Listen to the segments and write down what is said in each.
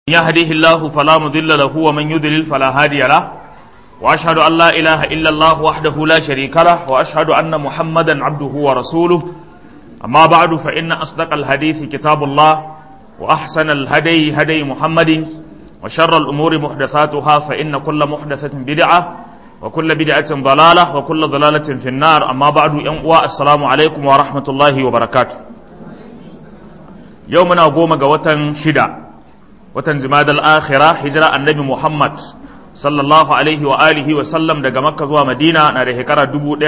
يهده الله فلا مضل له ومن يضلل فلا هادي له وأشهد أن لا إله إلا الله وحده لا شريك له وأشهد أن محمدا عبده ورسوله أما بعد فإن أصدق الحديث كتاب الله وأحسن الهدي هدي محمد وشر الأمور محدثاتها فإن كل محدثة بدعة وكل بدعة ضلالة وكل ضلالة في النار أما بعد السلام عليكم ورحمة الله وبركاته يومنا قوم قوة شدة watan jimadal akhira hijira annabi Muhammad sallallahu alaihi wa alihi wa sallam daga Makka zuwa Madina na da shekara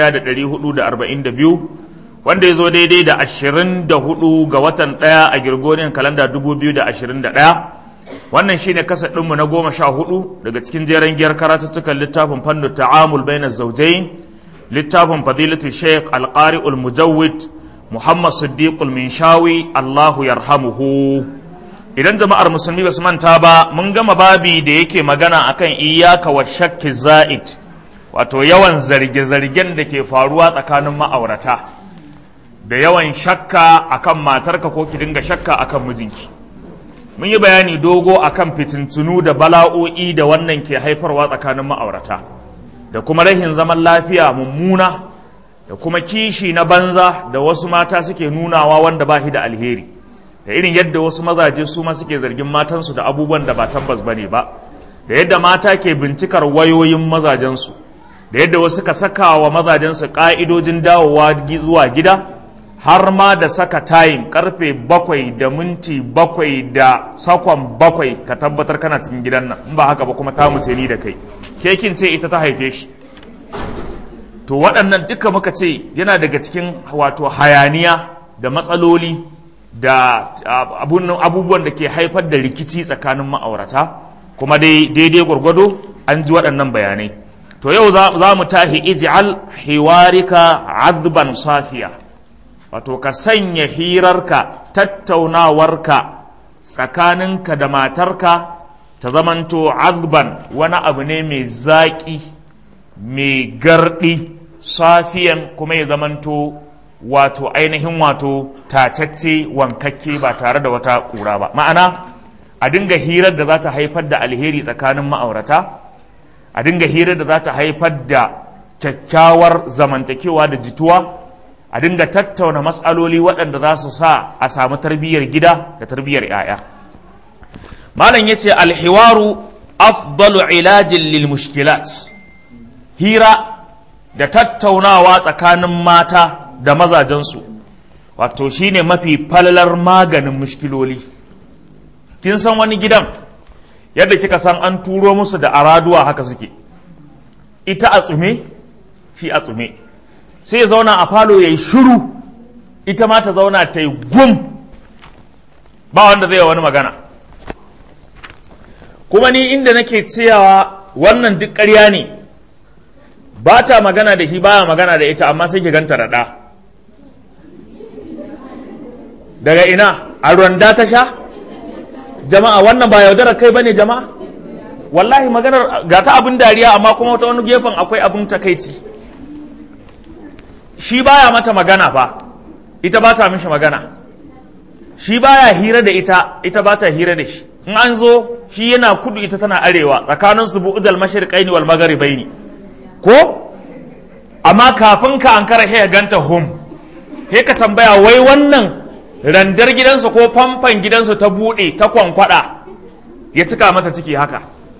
1442 wanda ya zo daidai da 24 ga watan 1 a Gregorian kalanda 2021 wannan shine kasar ɗinmu na 14 daga cikin jeren giyar karatuttukan littafin fannu ta'amul bainaz zawjayn littafin fadilatu Sheikh Al-Qari Al-Mujawwid Muhammad Siddiq Al-Minshawi Allahu yarhamuhu. Idan jama'ar musulmi ba su manta ba mun gama babi da yake magana akan iyaka wa shakki za'id wato yawan zarge-zargen da ke faruwa tsakanin ma'aurata da yawan shakka akan matarka ko ki dinga shakka akan mijinki. Mun yi bayani dogo akan fitintunu da bala'o'i da wannan ke haifarwa tsakanin ma'aurata da kuma rahin zaman lafiya mummuna da kuma kishi na banza da wasu mata suke nunawa wanda ba shi da alheri. Da irin yadda wasu mazaje su ma suke zargin matansu da abubuwan da ba tabbas bane ba da yadda mata ke bincikar wayoyin mazajensu da yadda wasu ka saka wa mazajensu ka'idojin dawowa zuwa gida har ma da saka time karfe 7 da minti 7 da sakon 7 ka tabbatar kana cikin gidan nan in ba haka ba kuma ta muce ni da kai kekin ce ita ta haife shi to waɗannan duka muka ce yana daga cikin wato hayaniya da matsaloli da abubuwan da ke haifar da rikici tsakanin ma'aurata kuma daidai gwargwado an ji waɗannan bayanai to yau za mu tahi ij'al hiwarika azban safiya wato ka sanya hirarka tattaunawarka tsakaninka da matarka ta zamanto azban wani abu ne mai zaƙi mai garɗi safiyan kuma ya zamanto wato ainihin wato tacacce wankakke ba tare da wata kura ba ma'ana a dinga hirar da za ta haifar da alheri tsakanin ma'aurata a dinga hirar da za ta haifar da kyakkyawar zamantakewa da jituwa a dinga tattauna matsaloli waɗanda za su sa a samu tarbiyyar gida da tarbiyyar 'ya'ya malam yace alhiwaru afdalu ilajin lil mushkilat hira da tattaunawa tsakanin mata da mazajensu wato shine mafi falalar maganin mushkiloli kin san wani gidan yadda kika san an turo musu da araduwa haka suke ita a tsume shi a tsume sai ya zauna a falo yayi shiru ita ma ta zauna ta yi gum ba wanda zai yi wani magana kuma ni inda nake cewa wannan duk ƙarya ne ba ta magana da shi baya magana da ita amma sai ki ganta da ɗa daga ina a rwanda ta sha jama'a wannan ba yaudarar kai bane jama'a wallahi maganar ga ta abin dariya amma kuma wata wani gefen akwai abin takaici shi baya mata magana fa ita ba ta mishi magana shi baya hira da ita ba ta hira da shi in an zo shi yana kudu ita tana arewa tsakanin su bu'udal mashriqaini wal magharibaini ko amma kafin ka ankara he ganta hum he ka tambaya wai wannan randar gidansu ko famfan gidansu ta buɗe ta kwankwada ya cika mata ciki haka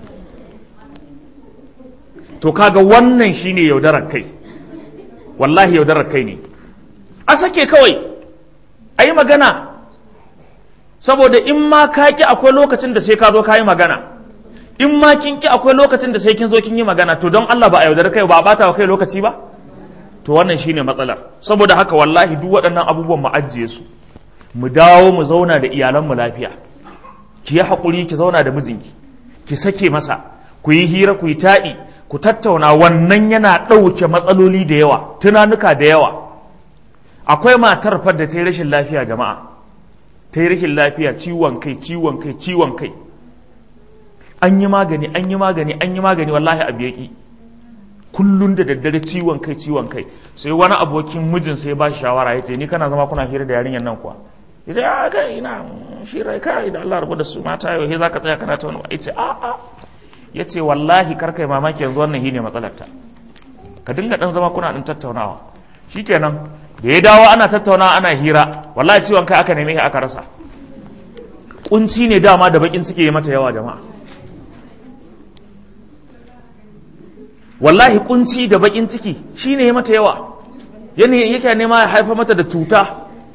to kaga wannan shine yaudarar kai wallahi yaudarar kai ne a sake kawai a yi magana saboda in ma ka ki akwai lokacin da sai ka zo ka yi magana in ma kin ki akwai lokacin da sai kin zo kin yi magana to don Allah ba a yaudarar kai ba a bata wa kai lokaci ba to wannan shine matsalar saboda haka wallahi duk waɗannan abubuwan mu ajiye su mu dawo mu zauna da iyalanmu lafiya ki yi haƙuri ki zauna da mijinki ki sake masa ku yi hira ku yi taɗi ku tattauna wannan yana ɗauke matsaloli da yawa tunanuka da yawa akwai matar fa da ta yi rashin lafiya jama'a ta yi rashin lafiya ciwon kai an yi magani wallahi abu yaki kullun da daddare ciwon kai sai wani abokin mijin sai ba shi shawara ya ce ni kana zama kuna hira da yarinyar nan kuwa ya ce a kai ina shi rai kai da Allah rabu da su mata yau he zaka tsaya kana ta wani yace a yace wallahi kar kai mamaki yanzu wannan shine matsalar ta ka dinga dan zama kuna dan tattaunawa shikenan da ya dawo ana tattaunawa ana hira wallahi ciwon kai aka neme shi aka rasa kunci ne dama da bakin ciki ya mata yawa jama'a wallahi kunci da bakin ciki shine ya mata yawa yake nema ya haifa mata da cuta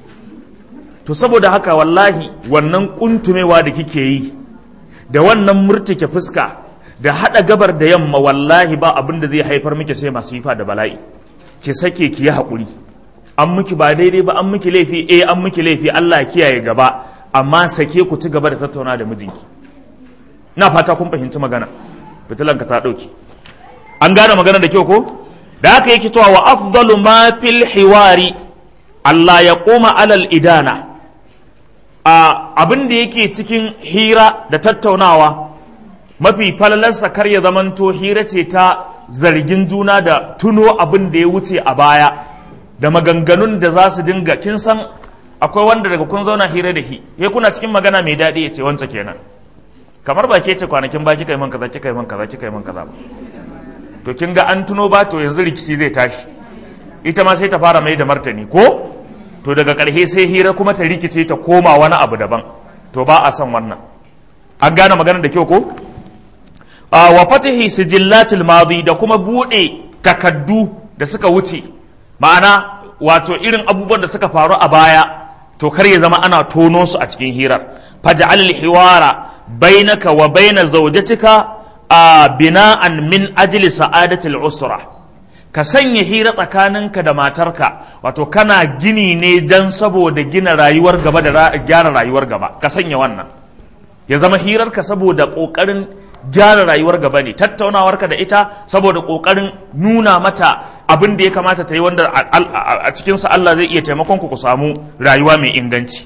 to saboda haka wallahi wannan kuntumewa da kike yi da wannan murtike fuska da hada gabar da yamma wallahi ba abin da zai haifar miki sai masifa da bala'i ki sake ki yi hakuri an miki ba daidai ba an miki laifi an miki laifi Allah ya kiyaye gaba amma sake ku ci gaba da tattauna da mijinki ina fata kun fahimci magana fitilanka ta dauki an gane magana da kyau ko da haka yake cewa wa afdalu ma fil hiwari Allah ya koma alal idana abin da yake cikin hira da tattaunawa mafi falalarsa kar ya zamanto hira ce ta zargin juna da tuno abin da ya wuce a baya da maganganun da za su dinga kin san akwai wanda daga kun zauna hira da shi ya kuna cikin magana mai daɗi ya ce wanta kenan kamar ba ke ce kwanakin ba kika yi man kaza kika yi man kaza kika yi man kaza to kin ga an tuno ba to yanzu rikici zai tashi ita ma sai ta fara mai da martani ko to daga ƙarshe sai hira kuma ta rikice ta koma wani abu daban to ba a son wannan an gane maganar da kyau ko wa fatihi sijillatil madi da kuma bude takaddu da suka wuce ma'ana wato irin abubuwan da suka faru a baya to kar ya zama ana tono su a cikin hirar faj'al al-hiwara bainaka wa baina zawjatika bina'an min ajli sa'adatil usra ka sanya hira tsakaninka da matarka wato kana gini ne dan saboda gina rayuwar gaba da gyara rayuwar gaba ka sanya wannan ya zama hirarka saboda kokarin gyara rayuwar gaba ne tattaunawarka da ita saboda kokarin nuna mata abin da ya kamata ta yi wanda a cikinsa Allah zai iya taimakon ku samu rayuwa mai inganci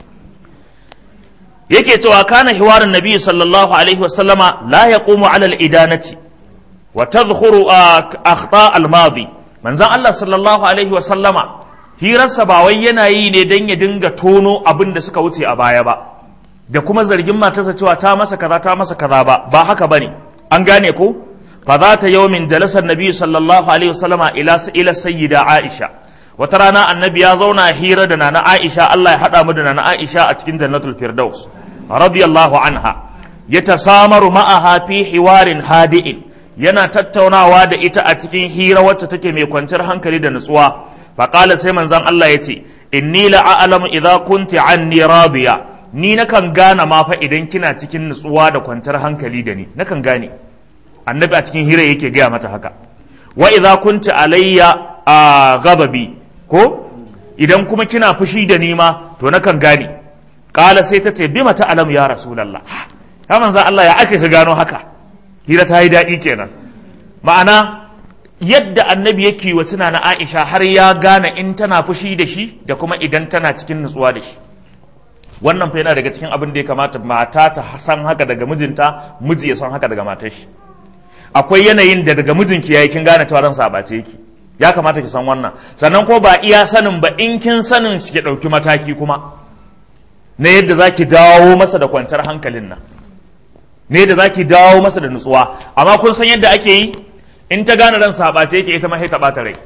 yake cewa kana hiwarin nabi sallallahu alaihi wasallama la yaqumu ala al-idanati wa tadhkuru akhta al-madi manzon Allah sallallahu alaihi wasallama hirarsa ba wai yana yi ne dan ya dinga tono abin da suka wuce a baya ba da kuma zargin matarsa cewa ta masa kaza ba haka bane an gane ko fa za ta yawmin jalasa nabi sallallahu alaihi wasallama ila sayyida aisha wata rana annabi ya zauna hira da nana aisha Allah ya hada mu da nana aisha a cikin jannatul firdaus radiyallahu anha yatasamaru ma'aha fi hiwarin hadi'in yana tattaunawa da ita a cikin hira wacce take mai kwanciyar hankali da nutsuwa fa qala sai manzon Allah yace inni la a'lamu idza kunti anni radiya ni nakan gane ma fa idan kina cikin nutsuwa da kwanciyar hankali da ni nakan gane annabi a cikin hira yake gaya mata haka wa idza kunti alayya ghadabi ko idan kuma kina fushi da ni ma to nakan gane qala sai ta ce bima ta'lamu ya rasulullah ya manzo Allah ya aka ka gano haka hira ta yi daɗi kenan ma'ana yadda annabi yake wa tuna na Aisha har ya gane in tana fushi da shi da kuma idan tana cikin nutsuwa da shi wannan fa yana daga cikin abin da ya kamata mata ta san haka daga mijinta miji ya san haka daga matar shi akwai yanayin da daga mijinki yayi kin gane cewa ran sabace yake ya kamata ki san wannan sannan ko ba iya sanin ba in kin sanin shi ki dauki mataki kuma na yadda zaki dawo masa da kwanciyar hankalin nan ne da zaki dawo masa da nutsuwa amma kun san yadda ake yi in ta gane ran sabace yake ita ma sai ta bata rai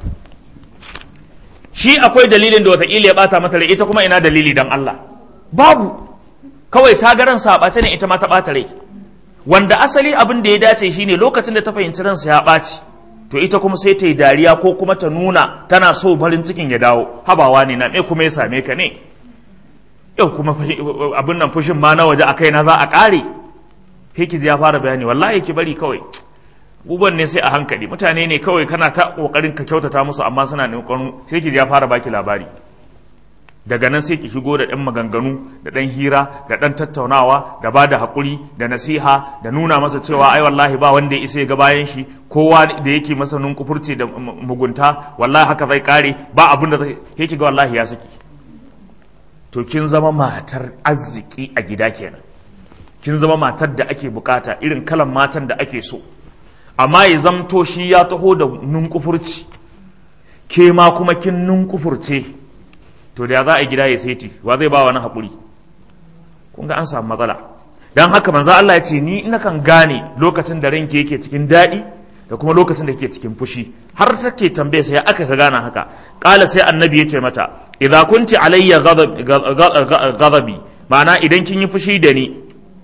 shi akwai dalilin da wataƙila ya bata mata rai ita kuma ina dalili dan Allah babu kawai ta ga ran sabace ne ita ma ta bata rai wanda asali abin da ya dace shine lokacin da ta fahimci ransa ya ɓaci to ita kuma sai ta yi dariya ko kuma ta nuna tana so farin cikin ya dawo habawa ne na me kuma ya same ka ne yau kuma abin nan fushin ma na waje a kaina za a ƙare ki ji ya fara bayani wallahi ki bari kawai uban ne sai a hankali mutane ne kawai kana ta kokarin ka kyautata musu amma suna neman sai ki ji ya fara baki labari daga nan sai ki shigo da ɗan maganganu da ɗan hira da ɗan tattaunawa da ba da haƙuri da nasiha da nuna masa cewa ai wallahi ba wanda ya isa ga bayan shi kowa da yake masa nunkufurci da mugunta wallahi haka zai kare ba abin da zai ga wallahi ya saki to kin zama matar arziki a gida kenan kin zama matar da ake bukata irin kalan matan da ake so amma ya zamto shi ya taho da nunkufurci ke ma kuma kin nunkufurce to da za a gida ya saiti wa zai ba wani haƙuri kun ga an samu matsala. Dan haka manzo Allah ya ce ni ina kan gane lokacin da ranki yake cikin daɗi da kuma lokacin da yake cikin fushi. Har take tambaye sai aka ka gana haka. Qala sai annabi ya ce mata idza kunti alayya ghadabi, ma'ana idan kin yi fushi da ni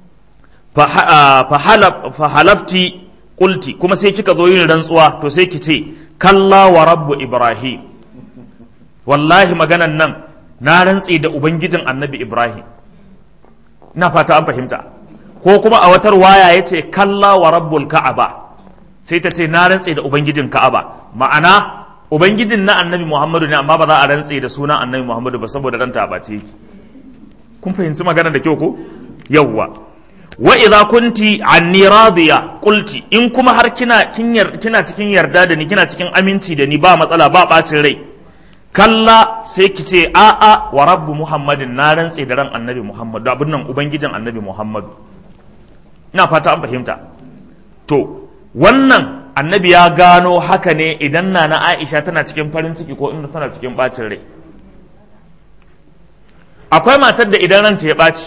fa halafti qulti, kuma sai kika zo yin rantsuwa to sai ki ce kalla wa rabbu ibrahim, wallahi maganan nan na rantsi da ubangijin annabi ibrahim. Ina fata an fahimta. Ko kuma a watar waya yace kalla wa rabbul ka'aba, sai ta ce na rantse da ubangijin ka'aba, ma'ana ubangijin na annabi muhammadu ne amma ba za a rantse da sunan annabi muhammadu ba saboda ranta ba ce. Kun fahimci magana da kyau ko? Yawwa. Wa idza kunti anni radiya qulti, in kuma har kina cikin yarda da ni, kina cikin aminci da ni, ba matsala ba bacin rai, kalla sai ki ce a'a wa rabbu muhammadin, na rantse da ran annabi muhammadu, abin nan ubangijin annabi muhammadu. Ina fata an fahimta. To wannan annabi ya gano haka ne idan na Aisha tana cikin farin ciki ko inda tana cikin bacin rai. Akwai matar da idan ranta ya ɓaci,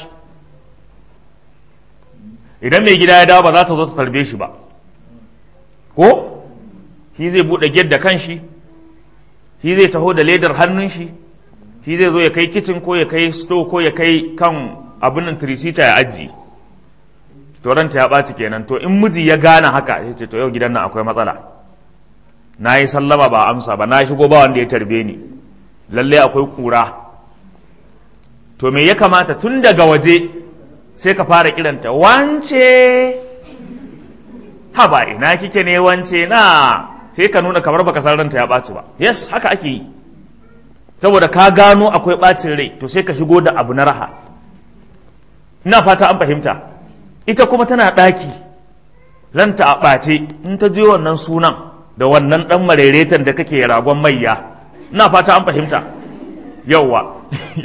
idan mai gida ya dawo ba za ta zo ta tarbe shi ba, ko shi zai buɗe gate da kanshi, shi zai taho da ledar hannun shi zai zo ya kai kicin ko ya kai store ko ya kai kan abin nan tirisita ya ajiye. To ranta ya ɓaci kenan. To in miji ya gane haka ya ce to yau gidan nan akwai matsala, na yi sallama ba amsa ba, na shigo ba wanda ya tarbe ni, lalle akwai kura. To me ya kamata tun daga waje sai ka fara kiranta wance, haba ina kike ne wance na, sai ka nuna kamar baka san ranta ya ɓaci ba. Yes, haka ake yi, saboda ka gano akwai ɓacin rai, to sai ka shigo da abu na raha. Ina fata an fahimta. Ita kuma tana ɗaki ranta a ɓace, in ta je wannan sunan da wannan ɗan mareretan da kake ragon mayya. Ina fata an fahimta. Yawwa.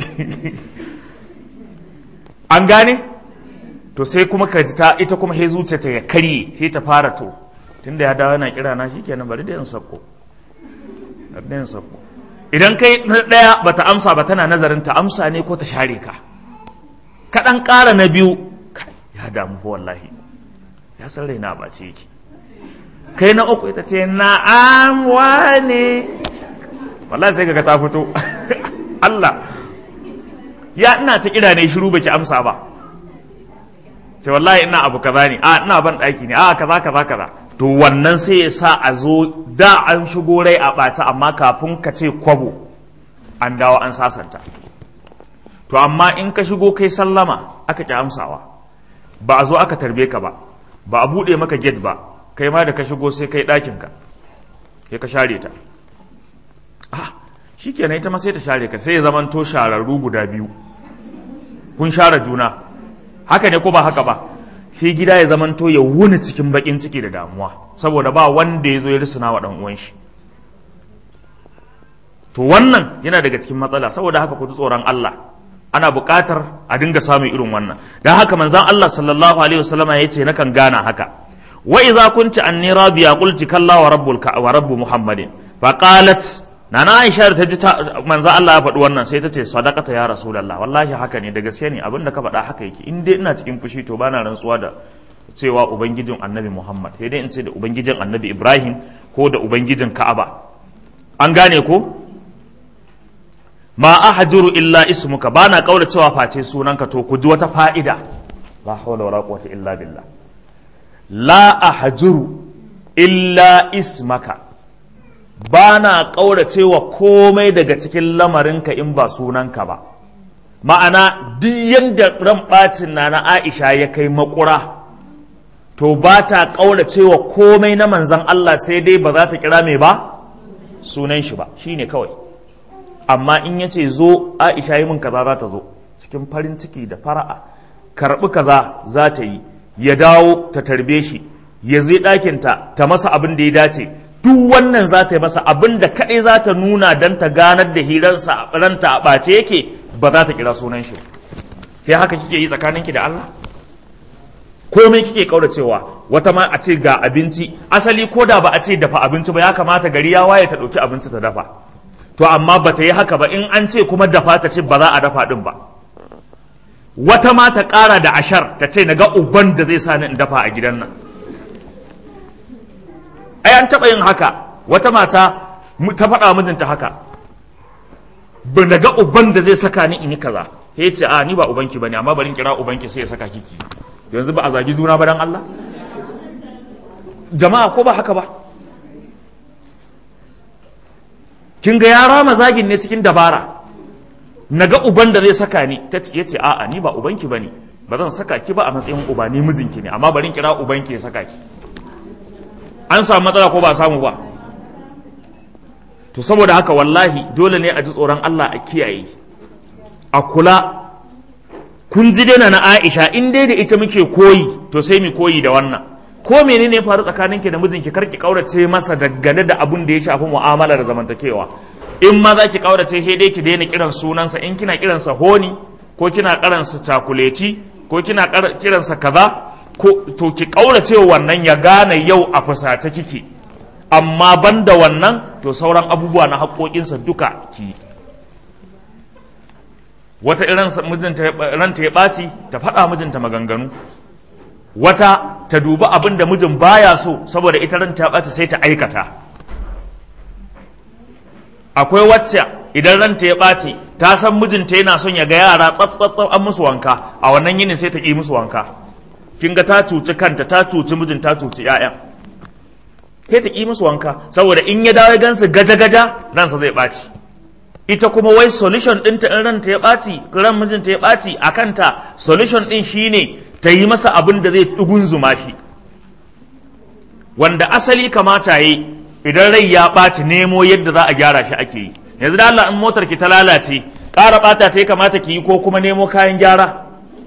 An gane? To sai kuma ka ta ita kuma sai zuciyarta ya karye, sai ta fara to tunda ya dawo yana kira na shikenan bari da yin sako. Idan kai na ɗaya bata amsa ba, tana nazarin ta amsa ne ko ta share ka. Kaɗan ƙara na biyu, ya damu fa wallahi, ya san raina ba ce yake. Kai na uku ita ce na'am wane, wallahi sai kaga ta fito. Allah ya ina ta kira ne shiru baki amsa ba, sai wallahi ina abu kaza ne, a ina ban ɗaki ne, a kaza. To wannan sai ya sa a zo da an shigo rai a ɓata, amma kafin ka ce kwabo an dawo an sasanta. To amma in ka shigo kai sallama aka ki amsawa, ba a zo aka tarbe ka ba a buɗe maka gate ba, kai ma da ka shigo sai kai ɗakinka sai ka share ta. Shi kenan ita ma sai ta share ka, sai ya zamanto shararru guda biyu, kun share juna. Haka ne ko ba haka ba? Sai gida ya zamanto ya wuni cikin bakin ciki da damuwa, saboda ba wanda ya zo ya risuna wa ɗan uwan shi. To wannan yana daga cikin matsala, saboda haka ku ji tsoron Allah. Ana buƙatar a dinga samun irin wannan. Dan haka manzon Allah sallallahu alaihi wasallama yace nakan gana haka. Wa idza kunti anni radiya qulti kalla wa rabbu Muhammadin. Fa qalat, nana Aisha ta ji manzon Allah ya faɗi wannan sai ta ce sadaqata ya rasulullah, wallahi haka ne, da gaske ne abinda ka faɗa haka yake. In dai ina cikin fushi to bana rantsuwa da cewa ubangijin annabi Muhammad, sai dai in ce da ubangijin annabi Ibrahim ko da ubangijin Ka'aba. An gane ko? Ma ahjuru illa ismuka, bana kaula cewa face sunanka. To ku ji wata fa'ida, la hawla wala quwwata illa billah. La ahjuru illa ismaka, bana kaula cewa komai daga cikin lamarinka in ba sunanka ba. Ma'ana duk yanda ran bacin na Aisha ya kai makura, to ba ta kaula cewa komai na manzon Allah, sai dai ba za ta kira mai ba sunan shi ba, shine kawai. Amma in ya ce zo Aisha yi min kaza za ta zo cikin farin ciki da fara'a, karɓi kaza za ta yi, ya dawo ta tarbe shi, ya zai ɗakinta ta masa abin da ya dace. Duk wannan za ta yi masa abin da kaɗai za ta nuna don ta ganar da hirarsa ranta a ɓace yake, ba za ta kira sunan shi. Sai haka kike yi tsakaninki da Allah? Komai kike kauracewa, wata ma a ce ga abinci, asali ko da ba a ce dafa abinci ba, ya kamata gari ya waye ta ɗauki abinci ta dafa. To amma ba ta yi haka ba, in an ce kuma dafa ta ce ba za a dafa ɗin ba. wata ma ta ƙara da ashar ta ce na ga uban da zai sa ni in dafa a gidan nan. Ai an taɓa yin haka, wata mata ta faɗa mijinta haka, ba na ga uban da zai saka ni in yi kaza. Ya ce a ni ba ubanki bane, amma bari in kira ubanki sai ya saka kiki. Yanzu ba a zagi juna ba dan Allah? Jama'a ko ba haka ba? Kin ga ya rama zagin ne cikin dabara. Naga uban da zai saka ni, ya ce a'a ni ba ubanki bane, ba zan saka ki ba a matsayin uba, ni mijinki ne, amma bari in kira ubanki ya saka ki. An samu matsala ko ba samu ba? To saboda haka wallahi dole ne a ji tsoron Allah a kiyaye, a kula. Kun ji dai na Aisha, in dai da ita muke koyi to sai mu koyi da wannan. Ko menene ya faru tsakaninki da mijinki, kar ki kaurace masa dangane da abun da ya shafi mu'amala da zamantakewa. In ma za ki kaurace sai dai ki daina kiran sunansa, in kina kiransa honi ko kina kiransa cakuleti ko kina kiransa kaza, ko to ki kaurace wannan ya gane yau a fusata kike. Amma banda wannan to sauran abubuwa na haƙoƙinsa duka ki. Wata irin mijinta ranta ya ɓaci ta faɗa mijinta maganganu, wata ta dubi abin da mijin baya so saboda ita ranta ya ɓaci sai ta aikata. Akwai wacce idan ranta ya ɓaci ta san mijinta yana son ya ga yara tsaf an musu wanka, a wannan yinin sai ta ƙi musu wanka. Kin ga ta cuci kanta, ta cuci mijin, ta cuci 'ya'yan. Sai ta ƙi musu wanka saboda in ya dawo gansu gaja-gaja ransa zai ɓaci. Ita kuma wai solution ɗinta in ranta ya ɓaci, ran mijinta ya ɓaci a kanta, solution ɗin shine ta yi masa abin da zai ɗugunzuma shi, wanda asali kamata yi idan rai ya ɓaci nemo yadda za a gyara shi ake yi. Yanzu da Allah in motar ki ta lalace, ƙara ɓata ta yi kamata ki yi ko kuma nemo kayan gyara?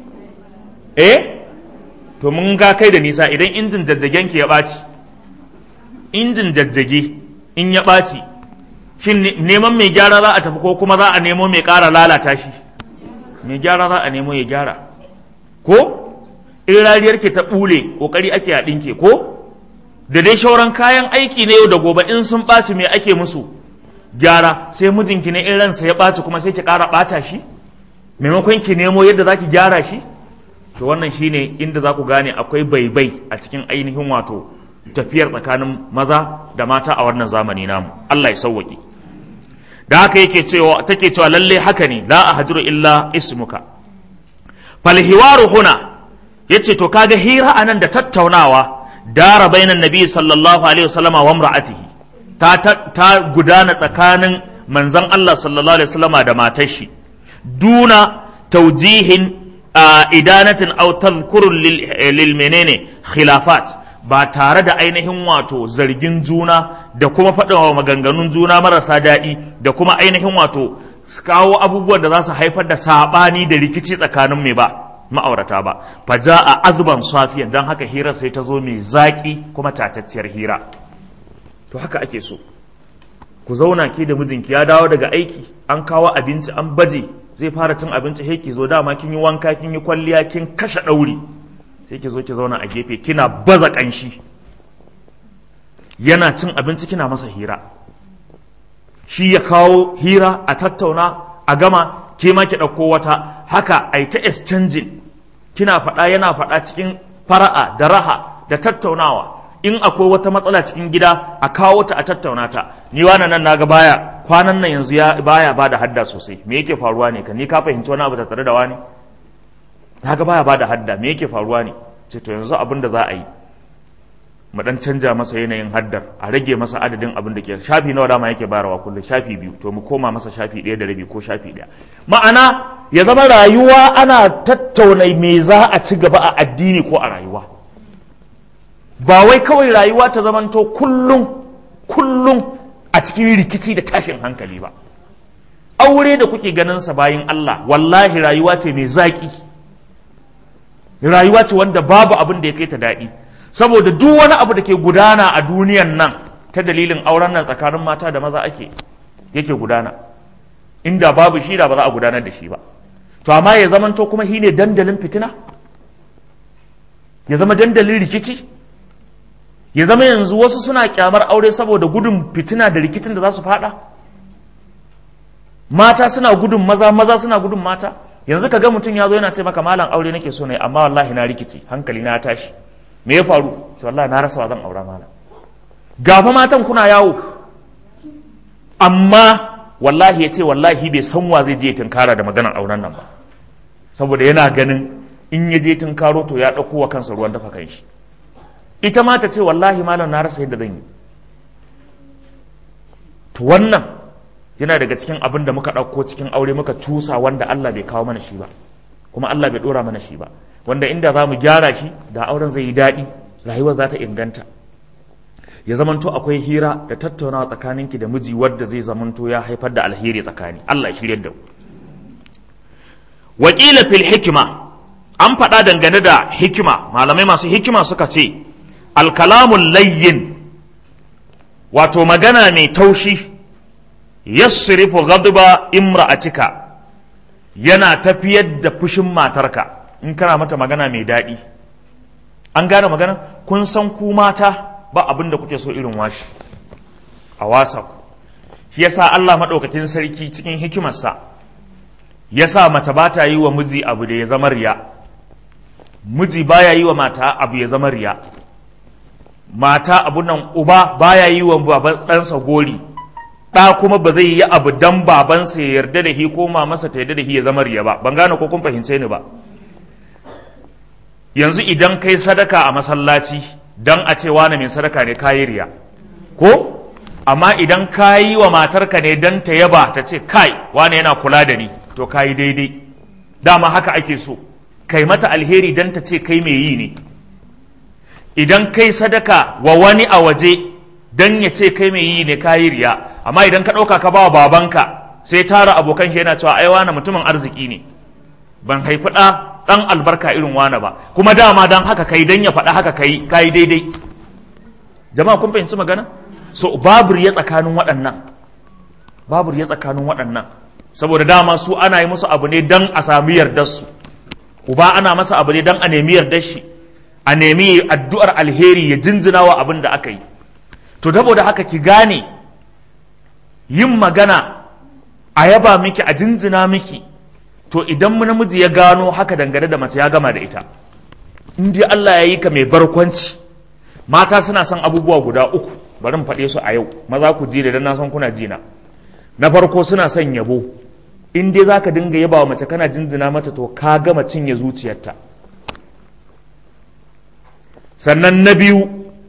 To mun ga kai da nisa. Idan injin jajjagen ki ya ɓaci, injin jajjage in ya ɓaci, shin neman mai gyara za a tafi ko kuma za a nemo mai ƙara lalata shi? Mai gyara za a nemo ya gyara. Ko in rariyar ke ta ɓule ƙoƙari ake a ɗinke, ko da dai shauran kayan aiki na yau da gobe in sun ɓaci me ake musu? Gyara. Sai mijinki ne in ransa ya ɓaci kuma sai ki ƙara ɓata shi maimakon ki nemo yadda za ki gyara shi? To wannan shine inda za ku gane akwai baibai a cikin ainihin wato tafiyar tsakanin maza da mata a wannan zamani namu. Allah ya sauwaƙe. Da haka take cewa lalle haka ne, la ahjuru illa ismuka. Fal hiwaru huna, yace to kaga hira anan da tattaunawa dara bainan nabi sallallahu alaihi wasallama wa imra'atihi, ta gudana tsakanin manzon Allah sallallahu alaihi wasallama da matar shi, duna tawjihin idanatin aw tadhkurun lil menene khilafat, ba tare da ainihin wato zargin juna da kuma faɗin maganganun juna marasa daɗi da kuma ainihin wato kawo abubuwan da za su haifar da saɓani da rikici tsakanin mai ba ma'aurata ba. Fa ja'a azban safiyan, dan haka hirar sai ta zo mai zaƙi kuma tatacciyar hira. To haka ake so ku zauna ke da mijinki, ya dawo daga aiki, an kawo abinci an baje, zai fara cin abinci, he ki zo dama kin yi wanka kin yi kwalliya kin kashe ɗauri, sai ki zo ki zauna a gefe kina baza ƙanshi, yana cin abinci kina masa hira, shi ya kawo hira a tattauna a gama, ke ma ki ɗauko wata, haka a yi ta exchanging, kina faɗa yana faɗa cikin fara'a da raha da tattaunawa. In akwai wata matsala cikin gida a kawo ta a tattauna ta. Ni wannan nan naga baya kwanan nan yanzu ya baya bada hadda sosai, me yake faruwa ne? Ni ka fahimci wani abu tattare da wani? Naga baya bada hadda, me yake faruwa ne? Ce to yanzu abin da za a yi mu dan canja masa yanayin haddar, a rage masa adadin abin da ke shafi nawa dama yake bayarwa kullum, shafi 2, to mu koma masa shafi 1 da rabi ko shafi 1. Ma'ana ya zama rayuwa ana tattauna me za a ci gaba a addini ko a rayuwa, ba wai kawai rayuwa ta zamanto kullum a cikin rikici da tashin hankali ba. Aure da kuke ganin sa bayin Allah, wallahi rayuwa ce mai zaki, rayuwa ce wanda babu abin da ya kai ta daɗi, saboda duk wani abu da ke gudana a duniyan nan ta dalilin auren nan tsakanin mata da maza yake gudana. Inda babu shi da ba za a gudanar da shi ba. To amma ya zamanto kuma shi ne dandalin fitina, ya zama dandalin rikici, ya zama yanzu wasu suna kyamar aure saboda gudun fitina da rikicin da za su fada. Mata suna gudun maza, maza suna gudun mata. yanzu ka ga mutum ya zo yana ce maka malam aure nake so ne amma wallahi na rikici hankali na tashi me ya faru ce wallahi na rasa wa zan aura malam gafa matan kuna yawo amma wallahi ya ce wallahi bai san wa zai je tunkara da maganar auren nan ba saboda yana ganin in ya je tunkaro to ya ɗauko wa kansa ruwan dafa kan shi ita ma ta ce wallahi malam na rasa yadda zan yi to wannan yana daga cikin abin da muka ɗauko cikin aure muka tusa wanda Allah bai kawo mana shi ba kuma Allah bai ɗora mana shi ba wanda inda za mu gyara shi da auren zai yi daɗi rayuwar za ta inganta ya zamanto akwai hira da tattaunawa tsakaninki da miji wadda zai zamanto ya haifar da alheri tsakani Allah ya shirya da mu wakila fil hikima an faɗa dangane da hikima malamai masu hikima suka ce alkalamul layyin wato magana mai taushi yassirifu ghadba imra'atika yana tafiyar da fushin matarka in kana mata magana mai daɗi an gane magana kun san ku mata ba abin da kuke so irin washi a wasa ku shi yasa Allah madaukakin sarki cikin hikimarsa yasa mace ba ta yi wa miji abu da ya zama riya miji baya yi wa mata abu ya zama riya mata abun nan uba baya yi wa baban ɗansa gori ɗa kuma ba zai yi abu dan babansa ya yarda da shi ko mamansa ta yarda da shi ya zama riya ba ban gane ko kun fahimce ni ba yanzu idan kai sadaka a masallaci dan a ce wani mai sadaka ne kayi riya ko amma idan kayi wa matarka ne dan ta yaba ta ce kai wani yana kula da ni to kayi daidai dama haka ake so kai mata alheri dan ta ce kai mai yi ne idan kai sadaka wa wani a waje dan ya ce kai mai yi ne kayi riya amma idan ka ɗauka ka ba wa babanka sai tara abokan shi yana cewa ai wani mutumin arziki ne ban haifi ɗan albarka irin wani ba kuma dama dan haka kai dan ya faɗa haka kai daidai jama'a kun fahimci magana so babu riya tsakanin waɗannan saboda dama su ana yi musu abu ne dan a sami yardar su uba ana masa abu ne dan a nemi yardar shi a nemi addu'ar alheri ya jinjina wa abin da aka yi to saboda haka ki gane yin magana a yaba miki a jinjina miki to idan namiji ya gano haka dangane da mace ya gama da ita in dai Allah ya yi ka mai barkwanci mata suna son abubuwa guda uku bari mu faɗe su a yau maza ku ji da dan na san kuna jina na farko suna son yabo in dai zaka dinga yaba wa mace kana jinjina mata to ka gama cinye zuciyarta sannan na biyu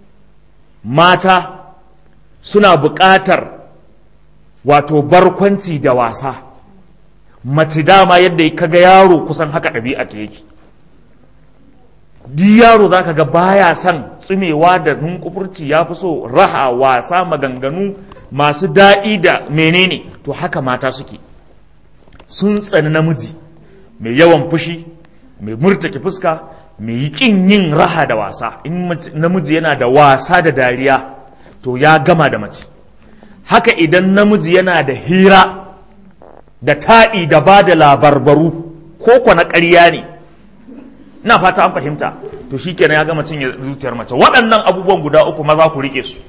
mata suna buƙatar wato barkwanci da wasa mace dama yadda kaga yaro kusan haka ɗabi'a ta yake duk yaro za ka ga baya son tsumewa da nunkufurci ya fi so raha wasa maganganu masu daɗi da menene to haka mata suke sun tsani namiji mai yawan fushi mai murtake fuska mai ƙin yin raha da wasa in namiji yana da wasa da dariya to ya gama da mace haka idan namiji yana da hira da taɗi da ba da labarbaru ko kwana ƙarya ne ina fata an fahimta to shi kenan ya gama cinye zuciyar mace waɗannan abubuwan guda uku maza ku riƙe su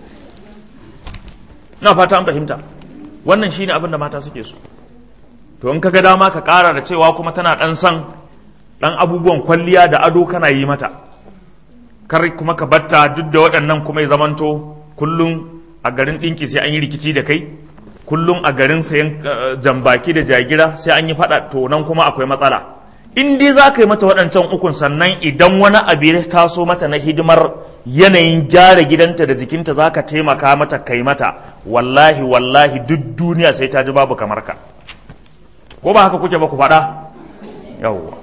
ina fata an fahimta wannan shine abin da mata suke so to in kaga dama ka ƙara da cewa kuma tana ɗan son ɗan abubuwan kwalliya da ado kana yi mata kar kuma ka batta duk da waɗannan kuma ya zamanto kullum a garin ɗinki sai an yi rikici da kai kullum a garin sayan jambaki da jagira sai an yi faɗa to nan kuma akwai matsala in dai za ka yi mata waɗancan ukun sannan idan wani abu ya taso mata na hidimar yanayin gyara gidanta da jikinta za ka taimaka mata kai mata wallahi duk duniya sai ta ji babu kamar ka ko ba haka kuke ba ku faɗa yawwa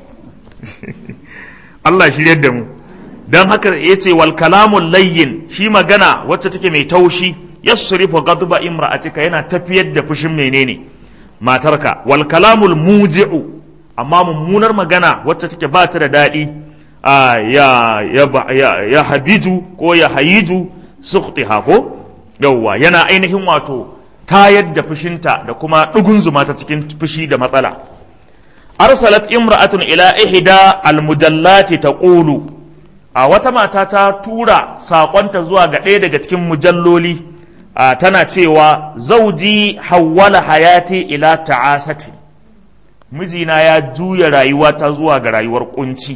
Allah shiryar da mu don haka ya ce wal kalamun layyin shi magana wacce take mai taushi yasrifu ghadba imra'atika yana tafiyar da fushin menene matarka wal kalamul muji'u amma mummunar magana wacce take ba ta da daɗi ya habiju ko ya hayiju sukhtiha ko yawwa yana ainihin wato tayar da fushinta da kuma ɗugunzuma ta cikin fushi da matsala arsalat imra'atun ila ihda almujallati taqulu a wata mata ta tura saƙonta zuwa ga ɗaya daga cikin mujalloli tana cewa zauji hawwala hayati ila ta'asati mijina ya juya rayuwa ta zuwa ga rayuwar kunci.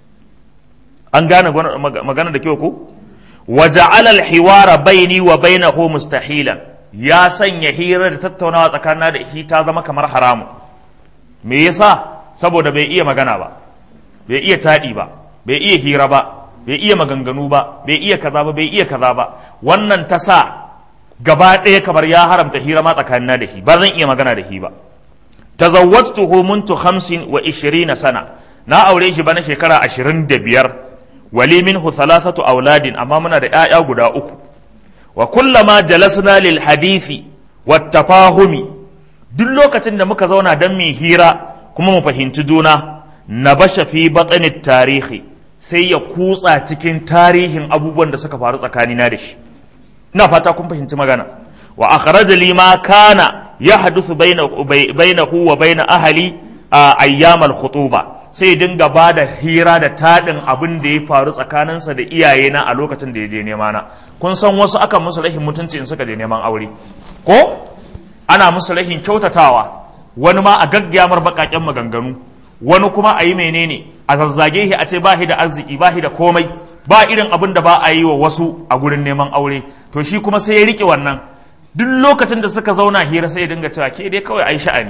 An gane magana da kyau ko? Wa ja'ala al-hiwara baini wa bainahu mustahilan, ya sanya hira da tattaunawa tsakanin da shi ta zama kamar haramu. Me yasa? Saboda bai iya magana ba, bai iya taɗi ba, bai iya hira ba, bai iya maganganu ba, bai iya kaza ba, bai iya kaza ba. Wannan ta sa gaba ɗaya kamar ya haramta hira ma tsakanin da shi, ba zan iya magana da shi ba. Tazawwajtuhu muntu 25 sana, na aure shi bana shekara 25, wali minhu 3 auladin, amma muna da 'ya'ya guda 3. Wa kullama jalasna lil hadithi wat tafahumi, duk lokacin da muka zauna dan mu hira kuma mu fahimci juna, nabasha fi batnit tarihi, sai ya kutsa cikin tarihin abubuwan da suka faru tsakanina da shi. Ina fata kun fahimci magana. Wa akhraja li ma kana yahduthu bainahu wa bain ahli ayyam al-khutuba, sai dinga bada hira da tadin abin da ya faru tsakaninsa da iyayena a lokacin da ya je nema na. Kun san wasu akan musu rahin mutunci in suka je neman aure ko ana musu rahin kyautatawa, wani ma a gaggyamar bakaken maganganu, wani kuma a yi menene a zazzage shi a ce ba shi da arziki, ba shi da komai, ba irin abin da ba a yi wa wasu a gurin neman aure. To shi kuma sai ya rike wannan, duk lokacin da suka zauna hira sai ya dinga cewa ke dai kawai ai sha'ani,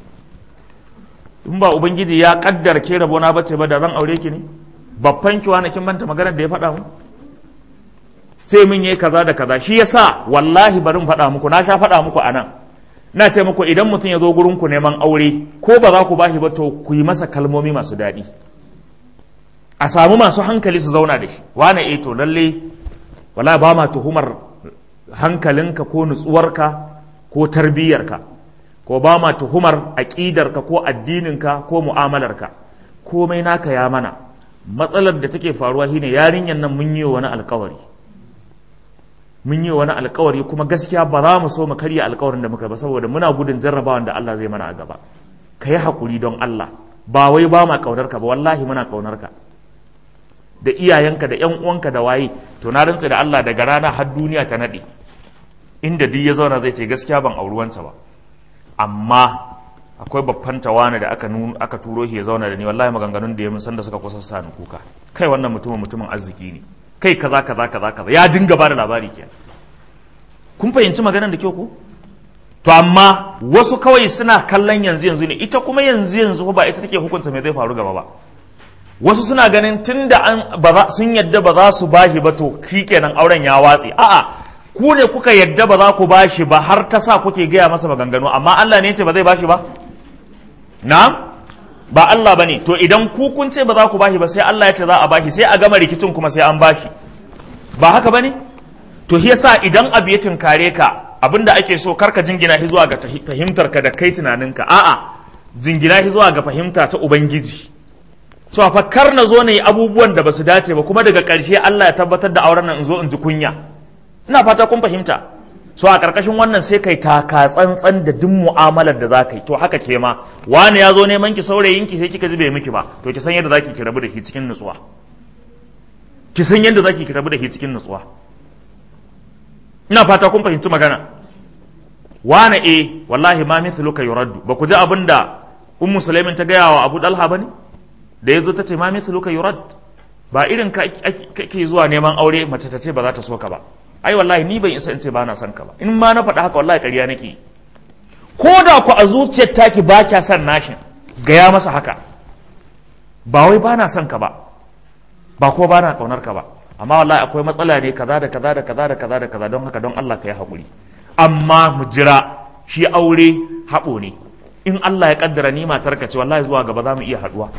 in ba ubangiji ya kaddara ke rabona bace ba da ran aure ki ne, babban ki wani kin manta maganar da ya faɗa mu, sai mun yi kaza da kaza. Shi yasa wallahi bari mu faɗa muku, na sha faɗa muku anan, na ce muku idan mutum ya zo gurin ku neman aure, ko ba za ku bashi ba to ku yi masa kalmomi masu daɗi, a samu masu hankali su zauna da shi. Wane to lalle wala ba ma tuhumar hankalinka ko nutsuwarka ko tarbiyyarka, ko ba ma tuhumar aƙidarka ko addininka ko mu'amalarka, komai naka ya mana. Matsalar da take faruwa shine yarinyar nan mun yi wani alƙawari, mun yi wani alƙawari kuma gaskiya ba za mu so mu karya alƙawarin da muka ba, saboda muna gudun jarrabawan da Allah zai mana a gaba. Ka yi haƙuri don Allah, ba wai ba ma ƙaunarka ba, wallahi muna ƙaunarka da iyayenka da ƴan uwanka da waye. To na rantsa da Allah daga rana har duniya ta nade, inda duk ya zauna zai ce gaskiya ban auri wansa ba, amma akwai babban tawana da aka turo shi ya zauna da ni, wallahi maganganun da ya mun san da suka kusa sa ni kuka, kai wannan mutumin arziki ne, kai kaza kaza kaza kaza, ya dinga ba da labari kenan. Kun fahimci maganar da kyau ko? To amma wasu kawai suna kallon yanzu ne, ita kuma yanzu ba ita take hukunta me zai faru gaba ba. Wasu suna ganin tunda sun yadda ba za su bashi ba to shikenan auren ya watse. A'a, ku ne kuka yadda ba za ku bashi ba har ta sa kuke gaya masa maganganu, amma Allah ne ya ce ba zai bashi ba? Na'am? Ba Allah bane. To idan ku kun ce ba za ku bashi ba sai Allah ya ce za a bashi, sai a gama rikicin kuma sai an bashi. Ba haka bane? To shi yasa idan abu ya tunkare ka, abinda ake so karka jingina shi zuwa ga fahimtar ka da kai tunaninka. A'a, jingina shi zuwa ga fahimta ta Ubangiji. So fa kar na zo ne abubuwan da basu dace ba kuma daga ƙarshe Allah ya tabbatar da auren nan in zo in ji kunya. Ina fata kun fahimta. So a ƙarƙashin wannan sai kai taka tsantsan da duk mu'amalar da za ka yi. To haka ke ma wani ya zo neman ki saurayinki sai kika ji bai miki ba, to ki san yadda zaki ki rabu da shi cikin nutsuwa. Ki san yadda zaki ki rabu da shi cikin nutsuwa. Ina fata kun fahimci magana. Wani wallahi ma mithluka yuraddu. Ba ku ji abinda Ummu Sulaimin ta gaya wa Abu Dalha bane? Da yazo ta ce ma mithluka yurad. Ba irin ka kake zuwa neman aure mace ta ce ba za ta so ka ba. Ai wallahi ni ban isa in ce ba na son ka ba. In ma na faɗa haka wallahi ƙarya nake. Ko da ku a zuciyar taki ba kya son nashin, gaya masa haka. Ba wai ba na son ka ba. Ba ko ba na ƙaunar ka ba. Amma wallahi akwai matsala ne kaza da kaza da kaza da kaza da kaza, don haka don Allah ka yi haƙuri. Amma mu jira, shi aure haɓo ne. In Allah ya kaddara ni matarka ce wallahi zuwa gaba za mu iya haɗuwa.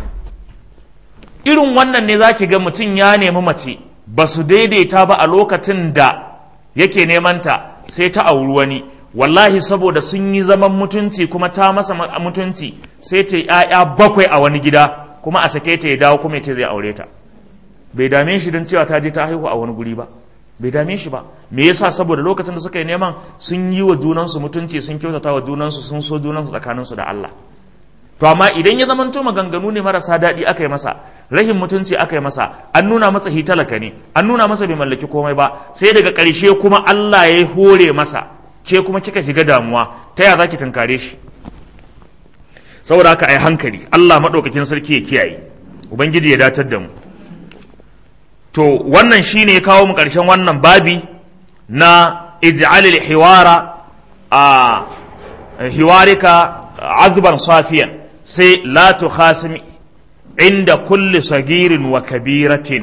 Irin wannan ne za ki ga mutum ya nemi mace ba su daidaita ba a lokacin da yake nemanta, sai ta auri wani, wallahi saboda sun yi zaman mutunci kuma ta masa mutunci sai ta ‘ya'ya 7 a wani gida kuma a sake ta ya dawo kuma ya zai aure ta. Bai dame shi don cewa ta je ta haihu a wani guri ba, bai dame shi ba. Me yasa? Saboda lokacin da suka yi neman sun yi wa junansu mutunci, sun kyautata wa junansu, sun so junansu tsakaninsu da Allah. To amma idan ya zamanto maganganu ne marasa daɗi aka yi masa, rahin mutunci aka yi masa, an nuna masa hitalaka ne, an nuna masa bai mallaki komai ba, sai daga ƙarshe kuma Allah ya hore masa, ke kuma kika shiga damuwa, ta ya za ki tunkare shi? saboda haka ai hankali, Allah madaukakin sarki ya kiyaye, ubangiji ya datar da mu. To wannan shine ya kawo mu ƙarshen wannan babi na ij'alil hiwara a hiwarika azban safiyan, sai la tukhasim inda kulli sagirin wa kabiratin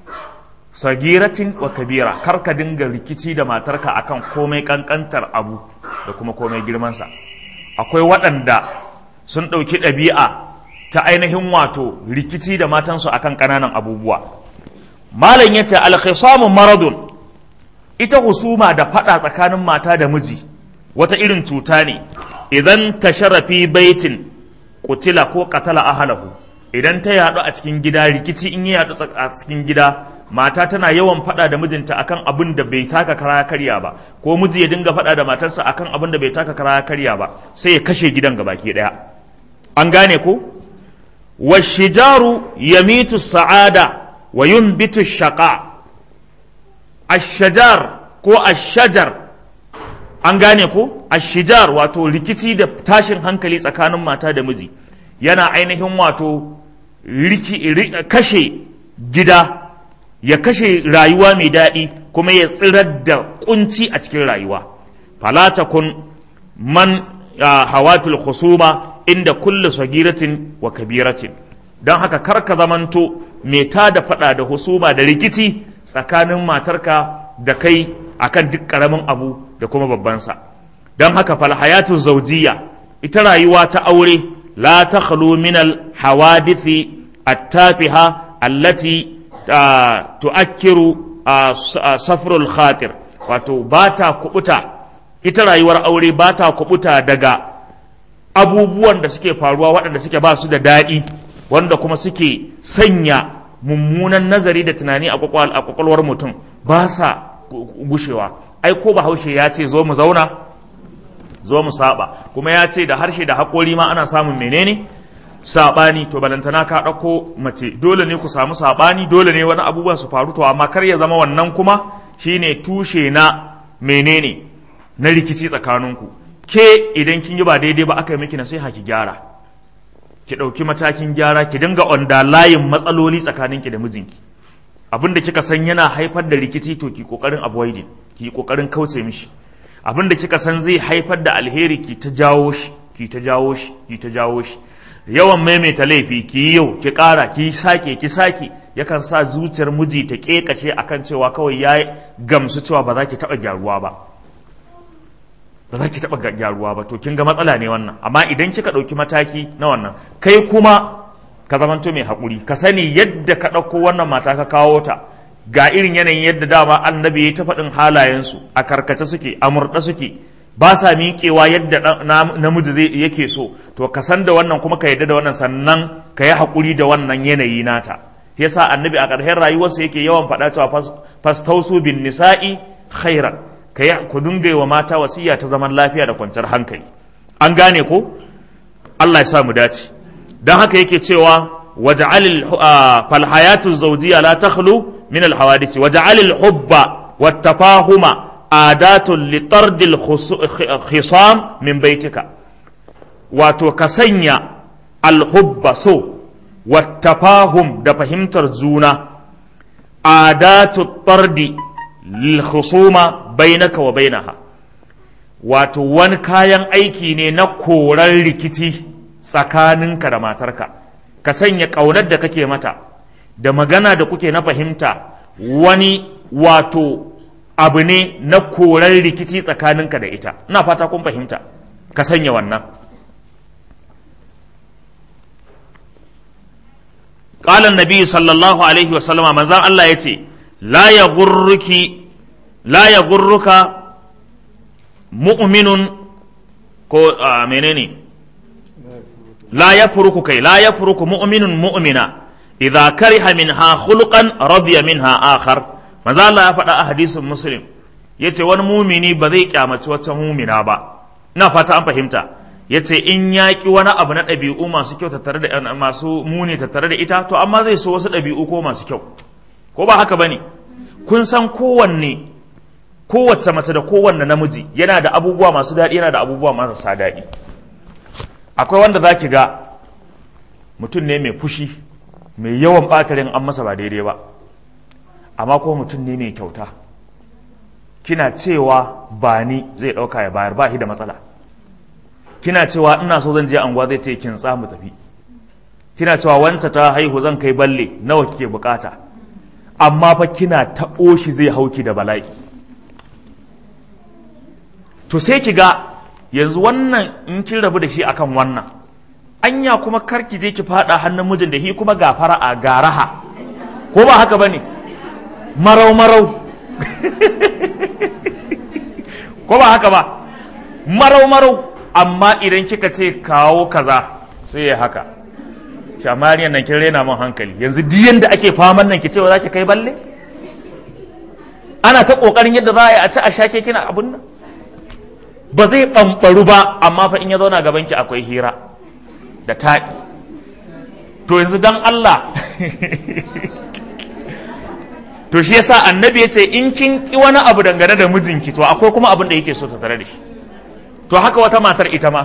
wa kabira, kar ka dinga rikici da matarka akan komai kankantar abu da kuma komai girmansa. Akwai waɗanda sun ɗauki ɗabi'a ta ainihin wato rikici da matansu akan ƙananan abubuwa. Malam yace al-khisamu maradun, ita husuma da faɗa tsakanin mata da miji wata irin cuta ne. Idan ta sharafi baitin kutila ko katala ahalahu, idan ta yaɗu a cikin gida, rikici in ya yaɗu a cikin gida, mata tana yawan faɗa da mijinta akan abin da bai taka kara karya ba, ko miji ya dinga faɗa da matarsa akan abin da bai taka kara karya ba, sai ya kashe gidan gabaki ɗaya. An gane ko? Washijaru yamitu sa'ada wa yunbitu shaqa. Ashajar ko ashajar, an gane ko? Ashijar wato rikici da tashin hankali tsakanin mata da miji yana ainihin wato kashe gida, ya kashe rayuwa mai daɗi, kuma ya tsirar da kunci a cikin rayuwa. Fala takun man hawatul khusuma inda kullu sagiratin wa kabiratin, don haka karka zamanto mai tada faɗa da husuma da rikici tsakanin matarka da kai akan duk ƙaramin abu da kuma babbansa. Don haka fal hayatu zawjiyya, ita rayuwa ta aure la takhlu min al hawadithi at-tafiha allati tu'akkiru safrul khatir, wato ba ta kubuta, ita rayuwar aure ba ta kubuta daga abubuwan da suke faruwa waɗanda suke ba su da daɗi, wanda kuma suke sanya mummunan nazari da tunani a kwakwalwar mutum, ba sa gushewa. Ai ko Bahaushe ya ce zo mu zauna zo mu saba, kuma ya ce da harshe da haƙori ma ana samun menene saɓani. To balantana ka ɗauko mace, dole ne ku samu saɓani, dole ne wani abubuwan su faru, to amma kar ya zama wannan kuma shine tushe na menene na rikici tsakaninku. Ke idan kin yi ba daidai ba aka yi miki nasiha ki gyara, ki ɗauki matakin gyara, ki dinga layin matsaloli tsakaninki da mijinki. Abinda kika san yana haifar da rikici to ki kokarin avoiding, ki kokarin kauce mishi. Abinda kika san zai haifar da alheri ki ta jawo shi, ki ta jawo shi, ki ta jawo shi. Yawan maimaita laifi, ki yi yau, ki ƙara, ki sake, yakan sa zuciyar miji ta ƙeƙashe akan cewa kawai ya gamsu cewa ba za ki taɓa gyaruwa ba. Ba za ki taɓa gyaruwa ba, to kin ga matsala ne wannan. Amma idan kika ɗauki mataki na wannan, kai kuma ka zamanto mai haƙuri, ka sani yadda ka ɗauko wannan mata ka kawo ta, ga irin yanayin yadda dama annabi ya ta faɗin halayensu, a karkace suke, a murɗe suke, ba sa miƙewa yadda namiji yake so. To ka san da wannan kuma ka yadda da wannan, sannan ka yi haƙuri da wannan yanayi nata. Yasa annabi a ƙarshen rayuwarsa yake yawan faɗa cewa fastausu bin nisa'i khairan, ku dinga wa mata wasiya ta zaman lafiya da kwanciyar hankali. An gane ko? Allah ya sa mu dace. Dan haka yake cewa waja'alil fal hayatu zawjiyya la takhlu min al hawadith waja'alil hubba wat tafahuma adatun li tardil khisam min baitika, wato ka sanya al hubba so wat tafahum da fahimtar juna adatu tardi lil khusuma bainaka wa bainaha, wato wani kayan aiki ne na koran rikici tsakaninka da matarka. Ka sanya ƙaunar da kake mata da magana da kuke na fahimta wani wato abu ne na koran rikici tsakaninka da ita. Ina fata kun fahimta, ka sanya wannan. قال النبي صلى الله عليه وسلم من ذا الله يتي لا يغرك مؤمن menene la yafruku mu'minun mu'mina idza kariha minha khuluqan radiya minha akhar. Manzo Allah ya faɗa a hadisin Muslim, yace wani mumini ba zai kyamaci wata mumina ba. Ina fata an fahimta. Yace in yaki wani abu na ɗabi'u masu kyau tattare da masu muni tattare da ita, to amma zai so wasu ɗabi'u ko masu kyau, ko ba haka bane? Kun san kowace mace da kowanne namiji yana da abubuwa masu daɗi, yana da abubuwa marasa daɗi. akwai wanda za ki ga mutum ne mai fushi mai yawan ɓatarin an masa ba daidai ba, amma kuma mutum ne mai kyauta, kina cewa ba ni zai ɗauka ya bayar, ba shi da matsala. Kina cewa ina so zan je anguwa zai ce kin mu tafi. Kina cewa wanta ta haihu zan kai balle nawa kike bukata, amma fa kina taɓo shi zai hauki da bala'i. To sai ki ga yanzu wannan in kin rabu da shi akan wannan, anya kuma karki je ki fada hannun mijin da shi kuma ga fara'a ga raha, ko ba haka bane? Marau marau ko ba haka ba? Marau marau, amma idan kika ce kawo kaza sai ya haka. Shamariyan nan kin rena min hankali, yanzu duk yanda ake faman nan ki ce za ki kai balle? Ana ta kokarin yadda za a ci a shake kina abun nan, ba zai ɓamɓaru ba, amma fa in ya zauna gaban ki akwai hira da taɗi. To yanzu dan Allah to shi yasa annabi ya ce in kin ki wani abu dangane da mijinki to akwai kuma abin da yake so ta tare da shi. To haka wata matar ita ma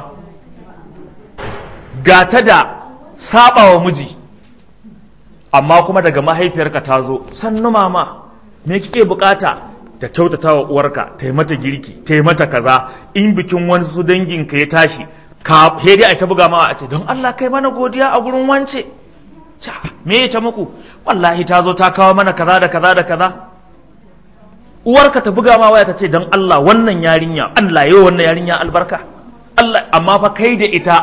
ga ta da saba wa miji, amma kuma daga mahaifiyarka ta zo, sannu mama me kike bukata? Ta kyautata wa uwarka, ta yi mata girki, ta yi mata kaza. In bikin wani su danginka ya tashi, ka dai a ta buga mawa a ce don Allah kai mana godiya a gurin wance. Me ya ce muku? Wallahi ta zo ta kawo mana kaza da kaza da kaza. Uwarka ta buga ma waya ta ce don Allah wannan yarinya, Allah yau wannan yarinya albarka. Allah, amma fa kai da ita.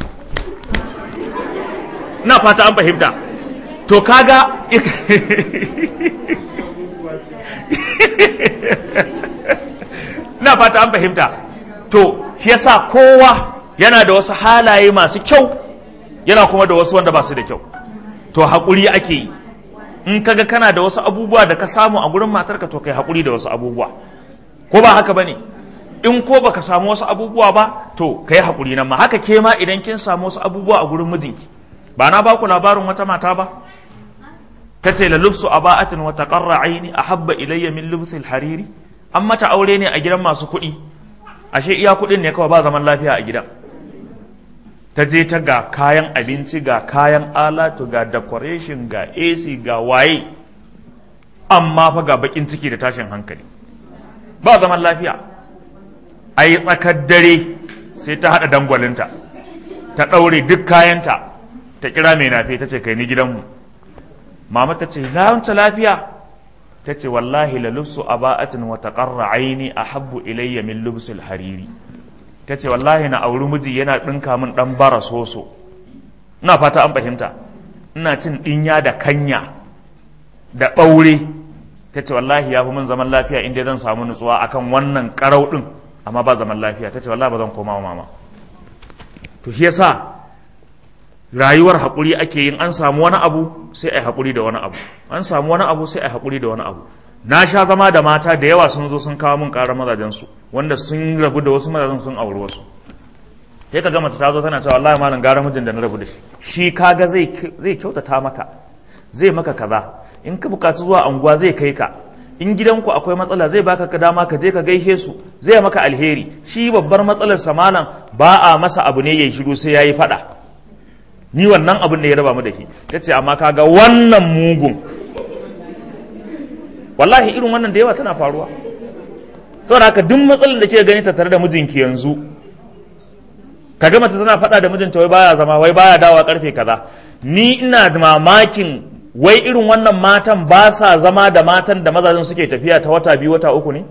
Na fata an fahimta. To kaga na fata an fahimta. To shi yasa kowa yana da wasu halaye masu kyau, yana kuma da wasu wanda ba su da kyau. To haƙuri ake yi. In kaga kana da wasu abubuwa da ka samu a gurin matarka, to kai haƙuri da wasu abubuwa, ko ba haka bane? In ko baka samu wasu abubuwa ba, to kai haƙuri nan ma. Haka ke ma idan kin samu wasu abubuwa a gurin mijinki. Ba na baku labarin wata mata ba, ta ce la lubsu aba'atin wa taqarra aini ahabba ilayya min lubsil hariri. An mata aure ne a gidan masu kuɗi, ashe iya kuɗin ne kawai, ba zaman lafiya a gidan. Ta je ta ga kayan abinci, ga kayan alatu, ga decoration, ga AC, ga waye, amma fa ga bakin ciki da tashin hankali, ba zaman lafiya. A yi tsakar dare sai ta haɗa dangwalinta, ta ɗaure duk kayanta, ta kira mai nafe ta ce kai ni gidanmu. Mama ta ce lawanta lafiya? Ta ce wallahi la lubsu aba'atin wa taqarra aini ahabbu ilayya min lubsil hariri. Ta ce wallahi na auri miji yana ɗinka min ɗan bara soso, ina fata an fahimta, ina cin ɗinya da kanya da ɓaure. Ta ce wallahi ya fi min zaman lafiya inda zan samu nutsuwa akan wannan ƙarau ɗin, amma ba zaman lafiya. Ta ce wallahi ba zan koma wa mama. To shi yasa rayuwar haƙuri ake yin, an samu wani abu sai a haƙuri da wani abu, an samu wani abu sai a haƙuri da wani abu. Na sha zama da mata da yawa sun zo sun kawo min ƙarar mazajensu, wanda sun rabu da wasu mazajen sun auri wasu. Sai ka gama ta zo tana cewa wallahi malam gara mijin da na rabu da shi, shi kaga zai kyautata maka, zai maka kaza, in ka buƙaci zuwa anguwa zai kai ka, in gidanku akwai matsala zai baka ka dama ka je ka gaishe su, zai maka alheri. Shi babbar matsalar sa malam ba a masa abu ne yayi shiru sai yayi faɗa. Ni wannan abin da ya raba mu da shi. Tace amma kaga wannan mugun, wallahi irin wannan da yawa tana faruwa. Saboda haka duk matsalar da ke gani ta tare da mijinki yanzu, kaga mata tana faɗa da mijinta wai baya zama, wai baya dawowa karfe kaza. Ni ina da mamakin wai irin wannan matan ba sa zama da matan da mazajen suke tafiya ta wata 2 wata 3 ne?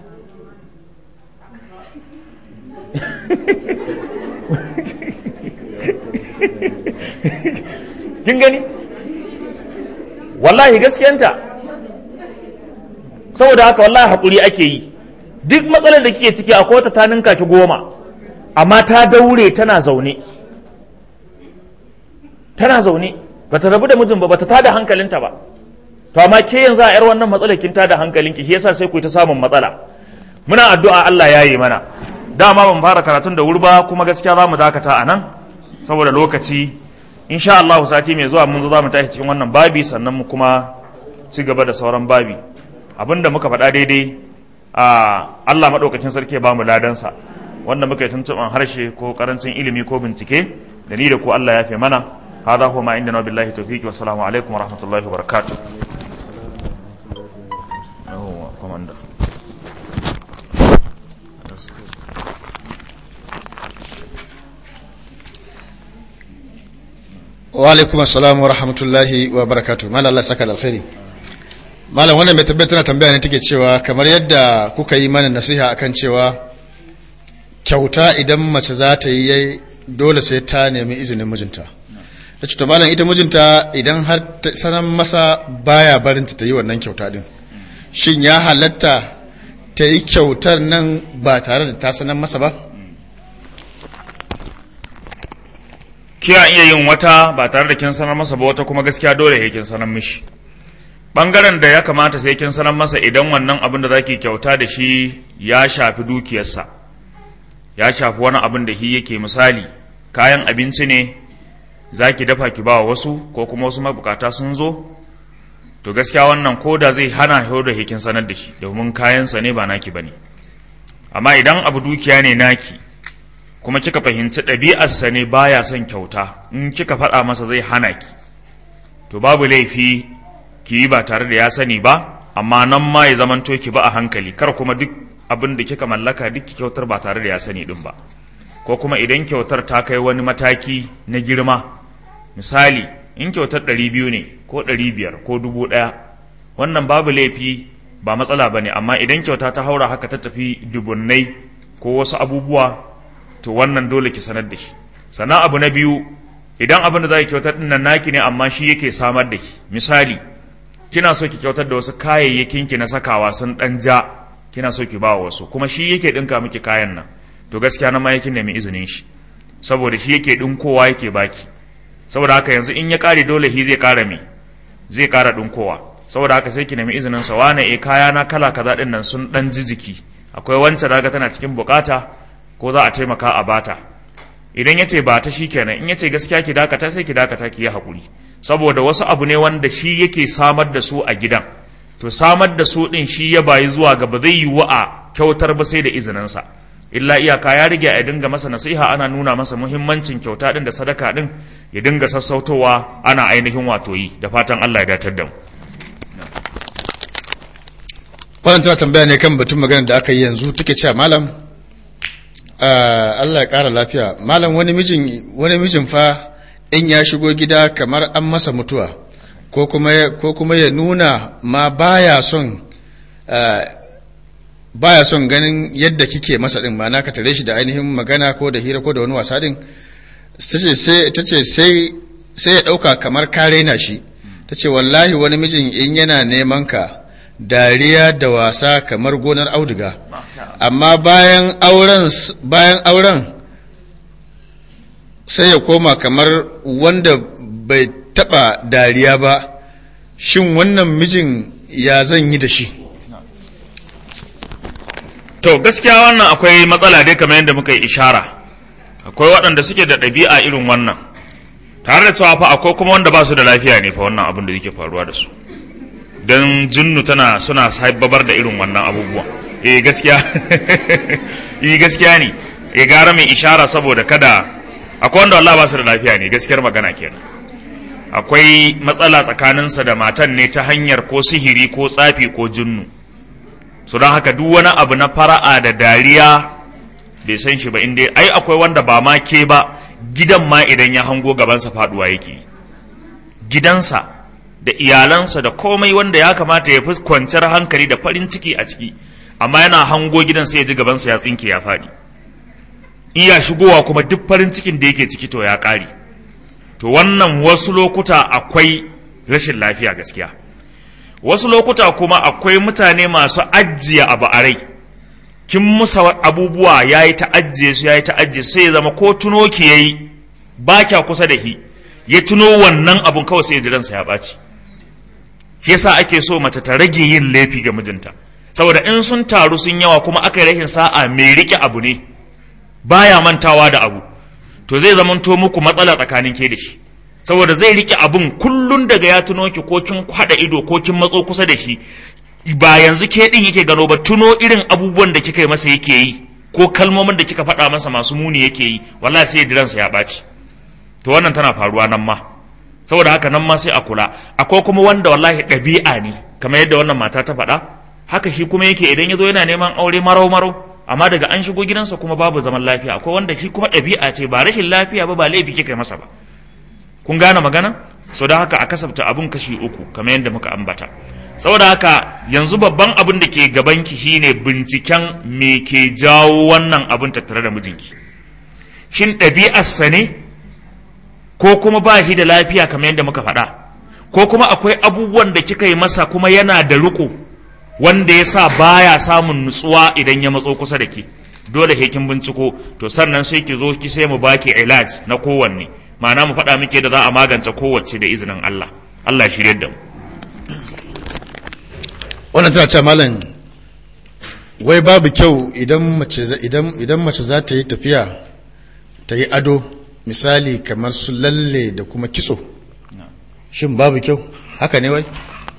Kin gani? Wallahi gaskiyanta. Saboda haka wallahi haƙuri ake yi. Duk matsalar da kike ciki akwai wata ta ninka ki 10, amma ta daure tana zaune. Tana zaune, bata rabu da mijin ba, bata tada hankalinta ba. To amma ke yanzu a yar wannan matsalar kin tada hankalinki, shi yasa sai ku ta samun matsala. Muna addu'a Allah ya yi mana. Dama ban fara karatun da wuri ba, kuma gaskiya za mu dakata a nan saboda lokaci. Insha Allah sati mai zuwa mun zo za mu tashi cikin wannan babi, sannan mu kuma ci gaba da sauran babi. Abinda muka faɗa daidai, Allah maɗaukakin sarki ya ba mu ladansa, wanda muka yi tuntuban harshe ko karancin ilimi ko bincike da ni da ku Allah ya fi mana. Hada huwa ma indana billahi tawfiq wa assalamu alaikum wa rahmatullahi wa barakatuh. Wa alaikum assalam wa rahmatullahi wa barakatuh. Malam Allah saka da alkhairi. Malam wannan mai tabbata tana tambaya ne take cewa kamar yadda kuka yi mana nasiha akan cewa kyauta idan mace za ta yi dole sai ta nemi izinin mijinta. Ta ce to malam ita mijinta idan har sanan masa baya barinta ta yi wannan kyauta din. Shin ya halatta ta yi kyautar nan ba tare da ta sanan masa ba? Kiya iya yin wata ba tare da kin sanar masa ba, wata kuma gaskiya dole ya kin sanar mishi. Bangaren da ya kamata sai kin sanar masa idan wannan abin da zaki kyauta da shi ya shafi dukiyarsa, ya shafi wani abin da shi yake, misali kayan abinci ne zaki dafa ki ba wasu ko kuma wasu mabukata sun zo, to gaskiya wannan koda zai hana shi da kin sanar da shi domin kayansa ne ba naki bane. Amma idan abu dukiya ne naki kuma kika fahimci ɗabi'arsa ne baya son kyauta, in kika faɗa masa zai hana ki, to babu laifi ki yi ba tare da ya sani ba, amma nan ma ya zamanto ki ba a hankali, kar kuma duk abin da kika mallaka duk ki kyautar ba tare da ya sani din ba. Ko kuma idan kyautar ta kai wani mataki na girma, misali in kyautar 200 ne ko 500 ko 1000, wannan babu laifi, ba matsala bane. Amma idan kyauta ta haura haka ta tafi dubunnai ko wasu abubuwa, to wannan dole ki sanar da shi. Sannan abu na biyu, idan abin da za ki kyautar din nan naki ne amma shi yake samar da ki, misali kina so ki kyautar da wasu kayayyakin ki na sakawa sun dan ja, kina so ki ba wasu, kuma shi yake dinka miki kayan nan, to gaskiya na ma yake nemi izinin shi, saboda shi yake dinkowa yake baki. Saboda haka yanzu in ya kare dole shi zai kara me, zai kara dinkowa. Saboda haka sai ki nemi izinin sa, wane kaya na kala kaza din nan sun dan jijiki, akwai wancan daga tana cikin bukata ko za a taimaka a bata. Idan yace ba ta shikenan, in yace gaskiya ki dakata sai ki dakata ki yi hakuri, saboda wasu abu ne wanda shi yake samar da su a gidan, to samar da su din shi ya bayi zuwa ga ba zai yi a kyautar ba sai da izinin sa. Illa iyaka ya rige a dinga masa nasiha, ana nuna masa muhimmancin kyauta din da sadaka din, ya dinga sassautowa ana ainihin wato yi, da fatan Allah ya datar da mu. Wannan tana tambaya ne kan batun magana da aka yi yanzu, take cewa malam Allah ya ƙara lafiya. Malam wani mijin fa in ya shigo gida kamar an masa mutuwa ko kuma ya nuna ma baya son ganin yadda kike masa din, ma na ka tare shi da ainihin magana ko da hira ko da wani wasa din. Tace sai ya dauka kamar ka raina shi. Tace wallahi wani mijin in yana neman ka dariya da wasa kamar gonar auduga, amma bayan auren sai ya koma kamar wanda bai taba dariya ba. Shin wannan mijin ya zan yi da shi? To gaskiya wannan akwai matsala dai, kamar yadda muka yi ishara. Akwai waɗanda suke da ɗabi'a irin wannan, tare da cewa fa akwai kuma wanda ba su da lafiya ne fa wannan abin da yake faruwa da su, don jinnu suna sababar da irin wannan abubuwan. Gaskiya gaskiya ne. Gara mai ishara, saboda kada, akwai wanda Allah ba su da lafiya ne, gaskiyar magana kenan. Akwai matsala tsakaninsa da matan ne ta hanyar ko sihiri ko tsafi ko jinnu, so don haka duk wani abu na fara'a da dariya bai san shi ba. Inda ai akwai wanda ba ma ke ba, gidan ma idan ya hango gabansa faduwa yake, gidansa da iyalansa da komai wanda ya kamata ya fi kwanciyar hankali da farin ciki a ciki, amma yana hango gidan sai ya ji gabansa ya tsinke ya faɗi. Iya shigowa kuma duk farin cikin da yake ciki to ya ƙare. To wannan wasu lokuta akwai rashin lafiya gaskiya. Wasu lokuta kuma akwai mutane masu ajiye abu a rai, kin musa abubuwa yayi ta ajiye su sai ya zama ko tuno ki yayi ba kya kusa da shi, ya tuno wannan abun kawai sai ya ji ransa ya ɓaci. Shi yasa ake so mace ta rage yin laifi ga mijinta, saboda in sun taru sun yawa kuma aka yi rashin sa'a mai rike abu ne baya mantawa da abu, to zai zamanto muku matsala tsakanin ke da shi, saboda zai rike abun kullun daga ya tuno ki ko kin kwada ido ko kin matso kusa da shi, ba yanzu ke din yake gano ba, tuno irin abubuwan da kika yi masa yake yi, ko kalmomin da kika faɗa masa masu muni yake yi wallahi sai jiransa ya ɓaci. To wannan tana faruwa nan ma, saboda haka nan ma sai a kula. Akwai kuma wanda wallahi ɗabi'a ne kamar yadda wannan mata ta faɗa, haka shi kuma yake idan ya zo yana neman aure marau amma daga an shigo gidansa kuma babu zaman lafiya. Akwai wanda shi kuma ɗabi'a ce ba rashin lafiya ba laifi kika masa ba. Kun gane magana? So da haka a kasafta abun kashi uku kamar yadda muka ambata. Saboda haka yanzu babban abin da ke gabanki shine binciken me ke jawo wannan abin tattare da mijinki. Shin ɗabi'arsa ne ko kuma ba shi da lafiya kamar yadda muka faɗa, ko kuma akwai abubuwan da kika yi masa kuma yana da riko wanda ya sa baya samun nutsuwa idan ya matso kusa da ke. Dole ke kin binciko, to sannan sai ki zo ki sai mu baki ilaj na kowanne, ma'ana mu faɗa muke da za a magance kowace da izinin Allah. Allah ya shirye da mu. Wannan tana cewa malam, wai babu kyau idan mace za ta yi tafiya ta yi ado, misali kamar su lalle da kuma kitso, shin babu kyau haka ne wai?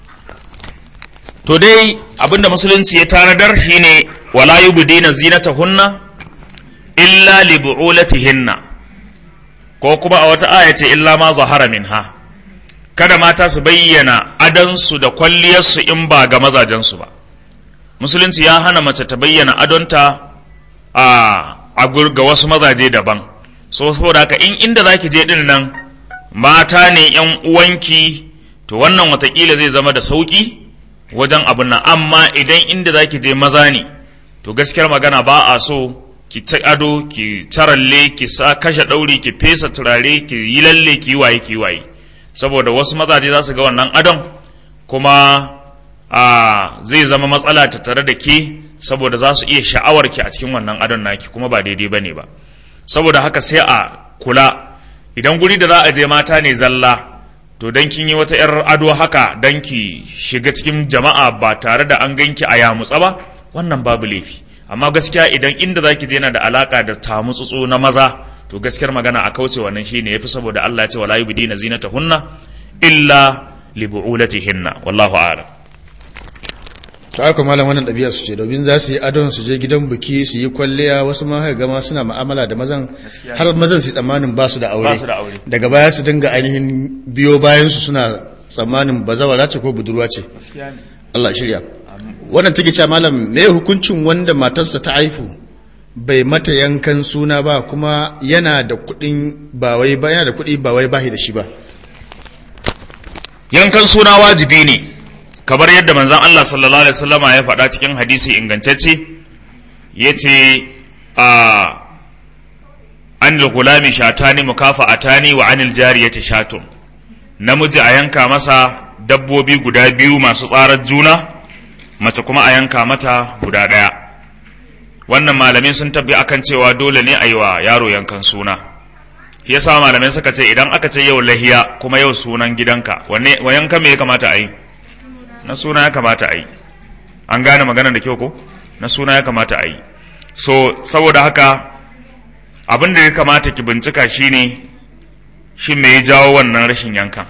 To dai abinda musulunci ya tanadar shine wala yubdina zinatahunna illa li bu'ulatihinna, ko kuma a wata aya ce illa ma zahara minha, kada mata su bayyana adansu da kwalliyarsu in ba ga mazajensu ba. Musulunci ya hana mace ta bayyana adonta a ga wasu mazaje daban. So saboda haka inda zaki je din nan mata ne yan uwanki, to wannan watakila zai zama da sauki wajen abin nan, amma idan inda zaki je maza ne, to gaskiyar magana ba a so ki ci ado, ki taralle, ki sa kashe dauri, ki fesa turare, ki yi lalle, ki waye saboda wasu mazaje za su ga wannan adon kuma zai zama matsala tattare da ke, saboda za su iya sha'awar ki a cikin wannan adon naki, kuma ba daidai bane ba. Saboda haka sai a kula, idan guri da za a je mata ne zalla, to dan kin yi wata yar ado haka dan ki shiga cikin jama'a ba tare da an ganki a yamutsa ba, wannan babu laifi. Amma gaskiya idan inda zaki je yana da alaka da tamutsutsu na maza, to gaskiyar magana a kauce wannan shine yafi, saboda Allah ya ce wala yubdina zinatahunna illa li bu'ulatihinna, wallahu a'lam. To aka malam wannan ɗabi'a su ce, domin za su yi adon su je gidan biki su yi kwalliya, wasu ma haka gama suna mu'amala da mazan har mazan su tsammanin ba su da aure, daga baya su dinga ainihin biyo bayan su suna tsammanin bazawara ce ko budurwa ce. Allah shirya. Wannan take cewa malam, me hukuncin wanda matarsa ta haifu bai mata yankan suna ba kuma yana da kuɗin ba wai ba yana da kuɗi ba wai bahi da shi ba? Yankan suna wajibi ne, kamar yadda manzon Allah sallallahu alaihi wasallama ya faɗa cikin hadisi ingantacce, yace anil gulami shatani mukafa'atani wa anil jariyati shatun. Namiji a yanka masa dabbobi guda biyu masu tsarar juna, mace kuma a yanka mata guda ɗaya. Wannan malamai sun tabbi akan cewa dole ne a yi wa yaro yankan suna. Shi yasa malamai suka ce idan aka ce yau lahiya kuma yau sunan gidanka, wa yankan me ya kamata a yi? Na suna ya kamata a yi. An gane maganar da kyau ko? Na suna ya kamata a yi. So saboda haka abin da ya kamata ki bincika shine shi me ya jawo wannan rashin yankan.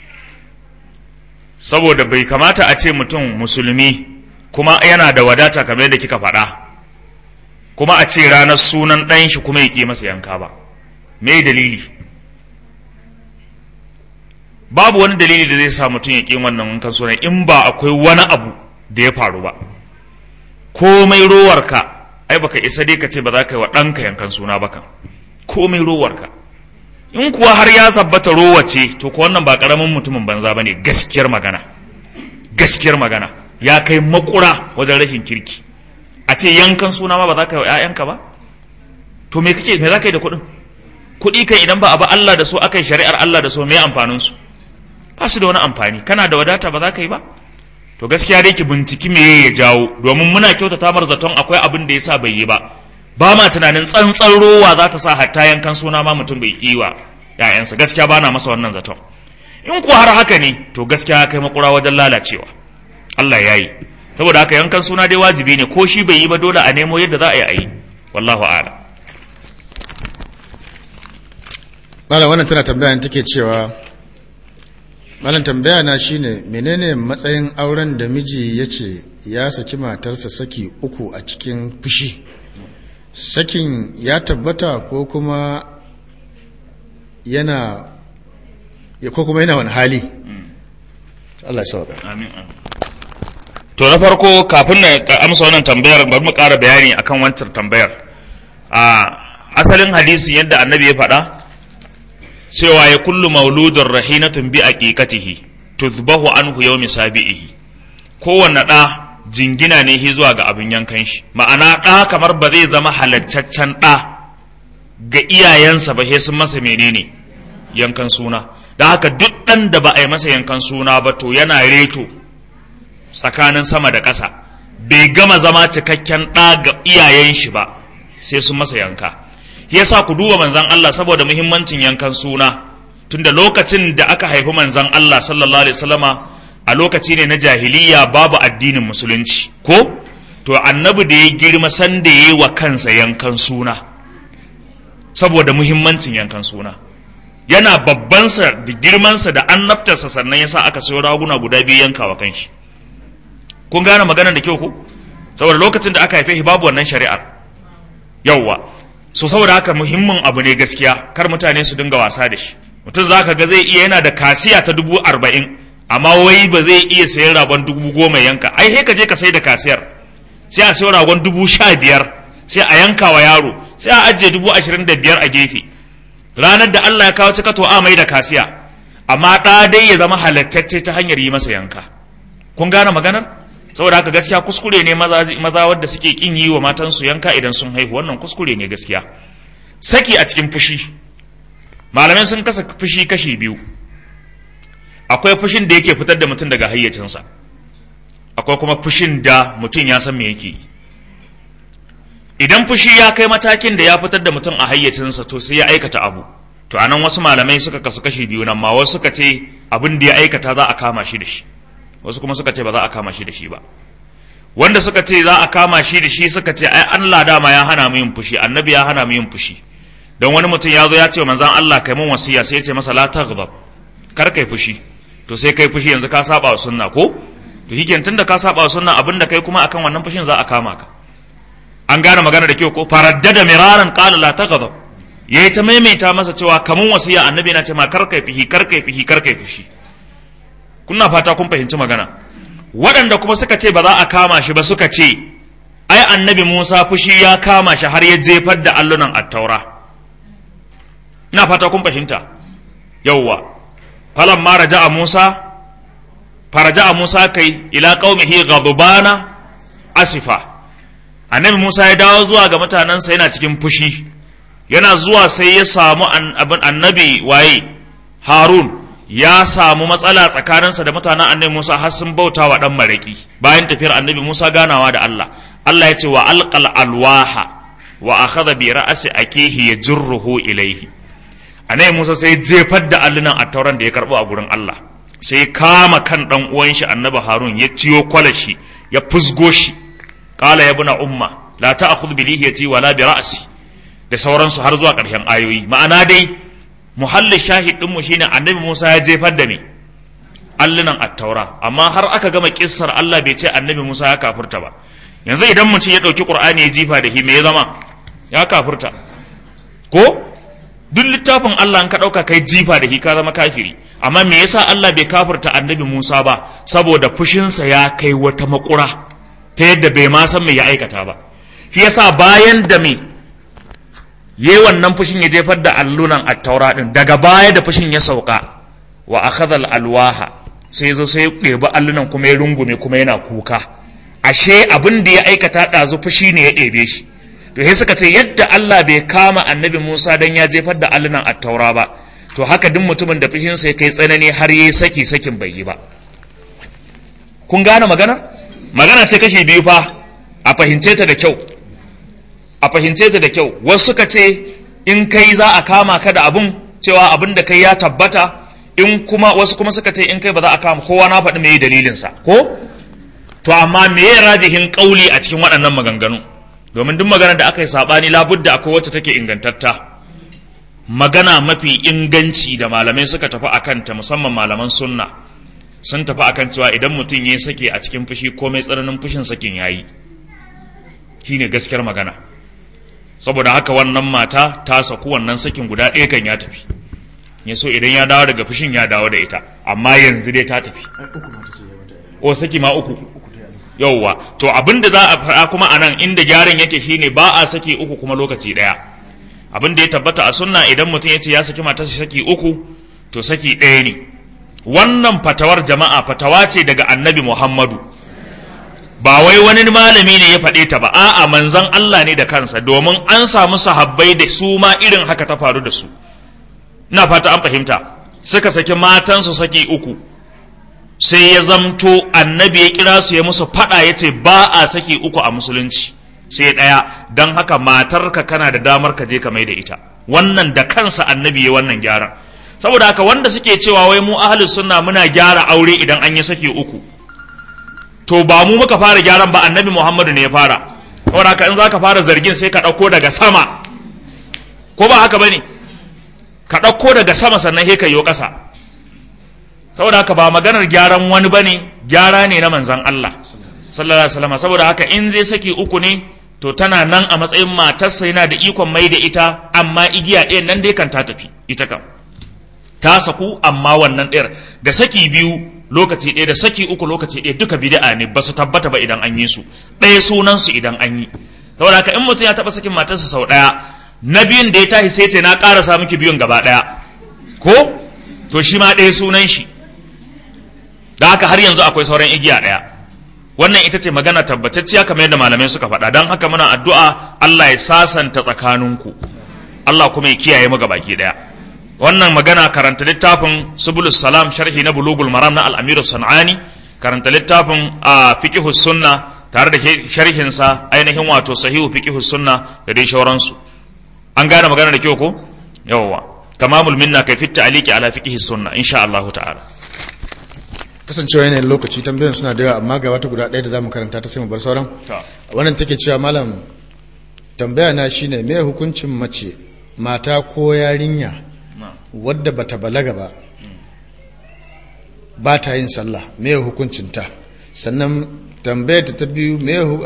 Saboda bai kamata a ce mutum musulmi kuma yana da wadata kamar yadda kika faɗa, kuma a ce ranar sunan ɗan shi kuma ya ƙi masa yanka ba. Me dalili? Babu wani dalili da zai sa mutum ya ƙi wannan yankan sunan in ba akwai wani abu da ya faru ba. Komai rowarka, ai baka isa dai ka ce ba za ka yi wa ɗanka yankan suna ba kan. Komai rowarka. In kuwa har ya tabbata rowa ce, to ko wannan ba ƙaramin mutumin banza ba ne, gaskiyar magana. Gaskiyar magana. Ya kai makura wajen rashin kirki. A ce yankan suna ma ba za ka yi wa ‘ya'yanka ba? To me za ka yi da kuɗin? Kuɗi kan idan ba a ba Allah da so aka yi shari'ar Allah da so me amfaninsu? Ba su da wani amfani. Kana da wadata ba za ka yi ba? To gaskiya dai ki binciki me ya jawo, domin muna kyautata mar zaton akwai abin da ya sa bai yi ba. Ba ma tunanin tsantsan rowa za ta sa hatta yankan suna ma mutum bai ƙi wa ‘ya'yansa. Gaskiya ba na masa wannan zaton. In kuwa har haka ne, to gaskiya kai makura wajen lalacewa. Allah ya yi. Saboda haka yankan suna dai wajibi ne, ko shi bai yi ba dole a nemo yadda za a yi. Wallahu a'lam. Malam wannan tana tambaya take cewa, malam tambaya na shine menene matsayin auren da miji ya ce ya saki matarsa saki 3 a cikin fushi, sakin ya tabbata ko kuma yana wani hali? Allah ya sauka. Amin. To na farko kafin na amsa wannan tambayar bari mu ƙara bayani akan wancan tambayar. Asalin hadisin yadda annabi ya faɗa cewa ya kullu mauludun rahinatun bi aqiqatihi tuzbahu anhu yawmi sabi'ihi. Kowanne ɗa jingina ne zuwa ga abin yankan shi. Ma'ana ɗa kamar ba zai zama halattaccen ɗa ga iyayensa ba sai sun masa menene yankan suna. Da haka duk ɗan da ba a yi masa yankan suna ba to yana reto tsakanin sama da ƙasa, bai gama zama cikakken ɗa ga iyayen shi ba sai sun masa yanka. Yasa ku duba manzan Allah saboda muhimmancin yankan suna, tunda lokacin da aka haifi manzan Allah sallallahu alaihi wasallama a lokaci ne na jahiliya, babu addinin musulunci ko to annabi da ya girma san da yayi wa kansa yankan suna saboda muhimmancin yankan suna. Yana babbansa da girmansa da annabtarsa sannan yasa aka sayo raguna guda biyu yankawa kanshi. Kun gane maganar da kyau ko? Saboda lokacin da aka haife shi babu wannan shari'ar. Yawwa. So saboda haka muhimmin abu ne gaskiya, kar mutane su dinga wasa da shi. Mutum zaka ga zai iya yana da kasiya ta 40,000 amma wai ba zai iya sayan ragon 10,000 yanka. Ai sai ka je ka sai da kasiyar. Sai a sayo ragon 15,000 sai a yanka wa yaro, sai a ajiye 25,000 a gefe. Ranar da Allah ya kawo cika to a mai da kasiya, amma ɗa dai ya zama halattacce ta hanyar yi masa yanka. Kun gane maganar? Saboda haka gaskiya kuskure ne maza wadda suke kin yi wa matansu yanka idan sun haihu, wannan kuskure ne gaskiya. Saki a cikin fushi, malamai sun kasa fushi kashi biyu. Akwai fushin da yake fitar da mutum daga hayyacinsa, akwai kuma fushin da mutum ya san me yake yi. Idan fushi ya kai matakin da ya fitar da mutum a hayyacinsa to sai ya aikata abu, to anan wasu malamai suka kasu kashi biyu nan ma, wasu suka ce abin da ya aikata za a kama shi da shi, wasu kuma suka ce ba za a kama shi da shi ba. Wanda suka ce za a kama shi da shi suka ce ai Allah dama ya hana mu yin fushi, annabi ya hana mu yin fushi. Don wani mutum ya zo ya ce wa manzon Allah kai mun wasiya, sai ya ce masa la taghdab, kar kai fushi. To sai kai fushi yanzu ka saba wa sunna ko? To hiken tunda ka saba wa sunna, abinda kai kuma akan wannan fushin za a kama ka. An gane magana da kyau ko? Faraddada miraran qala la taghdab, yayi ta maimaita masa cewa kamun wasiya, annabi yana ce ma kar kai fushi, kar kai fushi, kar kai fushi. Kuna fata kun fahimci magana. Waɗanda kuma suka ce ba za a kama shi ba suka ce ai annabi Musa fushi ya kama shi har ya jefar da allunan attaura. Ina fata kun fahimta. Yawwa, falamma raja'a Musa kai ila qaumihi ghadbana asifa. Annabi Musa ya dawo zuwa ga mutanensa yana cikin fushi, yana zuwa sai ya samu annabi waye Harun ya samu matsala tsakaninsa da mutanen annabi Musa har sun bauta wa dan maraki. Bayan tafiyar annabi Musa ganawa da Allah, Allah ya ce wa alqal alwaha wa akhadha bi ra'si akihi yajruhu ilayhi. Annabi Musa sai jefar da allunan attauran da ya karbo a gurin Allah, sai kama kan dan uwan shi annabi Harun ya ciyo kwalashi ya fusgo shi. Qala ya ibn umma la ta'khudh bi lihiyati wala bi ra'si, da sauransu har zuwa ƙarshen ayoyi. Ma'ana dai muhallin shahid ɗinmu shine annabi Musa ya jefar da me allunan attaura, amma har aka gama kissar Allah bai ce annabi Musa ya kafirta ba. Yanzu idan mutum ya ɗauki Qur'ani ya jifa da shi me ya zama? Ya kafirta ko? Duk littafin Allah in ka ɗauka kai jifa da shi ka zama kafiri. Amma me yasa Allah bai kafirta annabi Musa ba? Saboda fushinsa ya kai wata makura ta yadda bai ma san me ya aikata ba. Shi yasa bayan da me yayi wannan fushin ya jefar da allunan attaura din, daga baya da fushin ya sauka wa akhadha alwaha, sai zo sai ɗebi allunan kuma ya rungume kuma yana kuka. Ashe abin da ya aikata ɗazu fushi ne ya ɗebe shi. To sai suka ce yadda Allah bai kama annabi Musa dan ya jefar da allunan attaura ba, to haka duk mutumin da fushinsa ya kai tsanani har yayi sakin bai yi ba. Kun gane magana ce kashi biyu fa, a fahimce ta da kyau. A fahimce ta da kyau. Wasu suka ce in kai za a kama ka da abun, cewa abin da kai ya tabbata, in kuma wasu kuma suka ce in kai ba za a kama. Kowa na faɗi me dalilinsa ko? To amma me ya rajihin kauli a cikin waɗannan maganganu? Domin duk magana da aka yi saɓani labudda akwai wacce take ingantatta. Magana mafi inganci da malamai suka tafi a kanta, musamman malaman sunna, sun tafi a kan cewa idan mutum ya sake a cikin fushi komai tsananin fushin sakin ya yi. Shi ne gaskiyar magana. saboda haka wannan mata ta saku wannan sakin guda ɗaya kan ya tafi, ya so idan ya dawo daga fushin ya dawo da ita, amma yanzu dai ta tafi. O saki ma uku. Yauwa, to abin da za a faɗa kuma a nan inda gyaran yake shine ba a saki uku kuma lokaci ɗaya. Abin da ya tabbata a sunna idan mutum ya ce ya saki matarsa saki uku, to saki ɗaya ne. Wannan fatawar jama'a fatawa ce daga annabi Muhammadu. Ba wai wani malami ne ya faɗe ta ba, a'a manzon Allah ne da kansa, domin an samu sahabbai da su ma irin haka ta faru da su. Ina fata an fahimta, suka saki matansu saki uku, sai ya zamto annabi ya kira su ya musu faɗa ya ce ba a saki uku a musulunci, sai ɗaya, don haka matarka kana da damar ka je ka mai da ita. Wannan da kansa annabi ya wannan gyaran. Saboda haka wanda suke cewa wai mu ahlus sunna muna gyara aure idan an yi saki uku, to ba mu muka fara gyaran ba, annabi Muhammadu ne ya fara. Saboda haka in za ka fara zargin sai ka ɗauko daga sama, ko ba haka ba ne? Ka ɗauko daga sama sannan sai ka yi ƙasa. Saboda haka ba maganar gyaran wani ba ne, gyara ne na manzan Allah sallallahu alaihi wasallam. Saboda haka in zai saki uku ne, to tana nan a matsayin matarsa, yana da ikon mai da ita, amma igiya ɗayan nan dai kan ta tafi, ita kam ta saku, amma wannan ɗayar da saki biyu lokaci ɗaya da saki uku lokaci ɗaya duka bid'a ne, ba su tabbata ba idan an yi su, ɗaya sunan su idan an yi. Saboda haka in mutum ya taɓa sakin matarsa sau ɗaya, na biyun da ya tashi sai ce na ƙarasa miki biyun gaba ɗaya, ko to shi ma ɗaya sunan shi, da haka har yanzu akwai sauran igiya ɗaya. Wannan ita ce magana tabbatacciya kamar yadda malamai suka faɗa. Don haka muna addu'a Allah ya sasanta tsakaninku, Allah kuma ya kiyaye mu gabaki ɗaya. Wannan magana karanta littafin Subulus Salam sharhi na Bulugul Maram na Al-Amir Sanani, karanta littafin Fiqhus Sunna tare da sharhin sa ainihin wato Sahihu Fiqhus Sunna da dai shauransu. An gane magana da kyau ko? Yawwa. Tamamul minna kai fitta aliki ala Fiqhus Sunna insha Allah ta'ala. Kasancewa yanayin lokaci tambayan suna da yawa, amma ga wata guda ɗaya da zamu karanta ta sai mu bar sauran. Wannan take cewa malam, tambaya na shine me hukuncin mace, mata ko yarinya wadda bata balaga ba, ba ta yin sallah, me hukuncinta? Sannan tambayar ta biyu,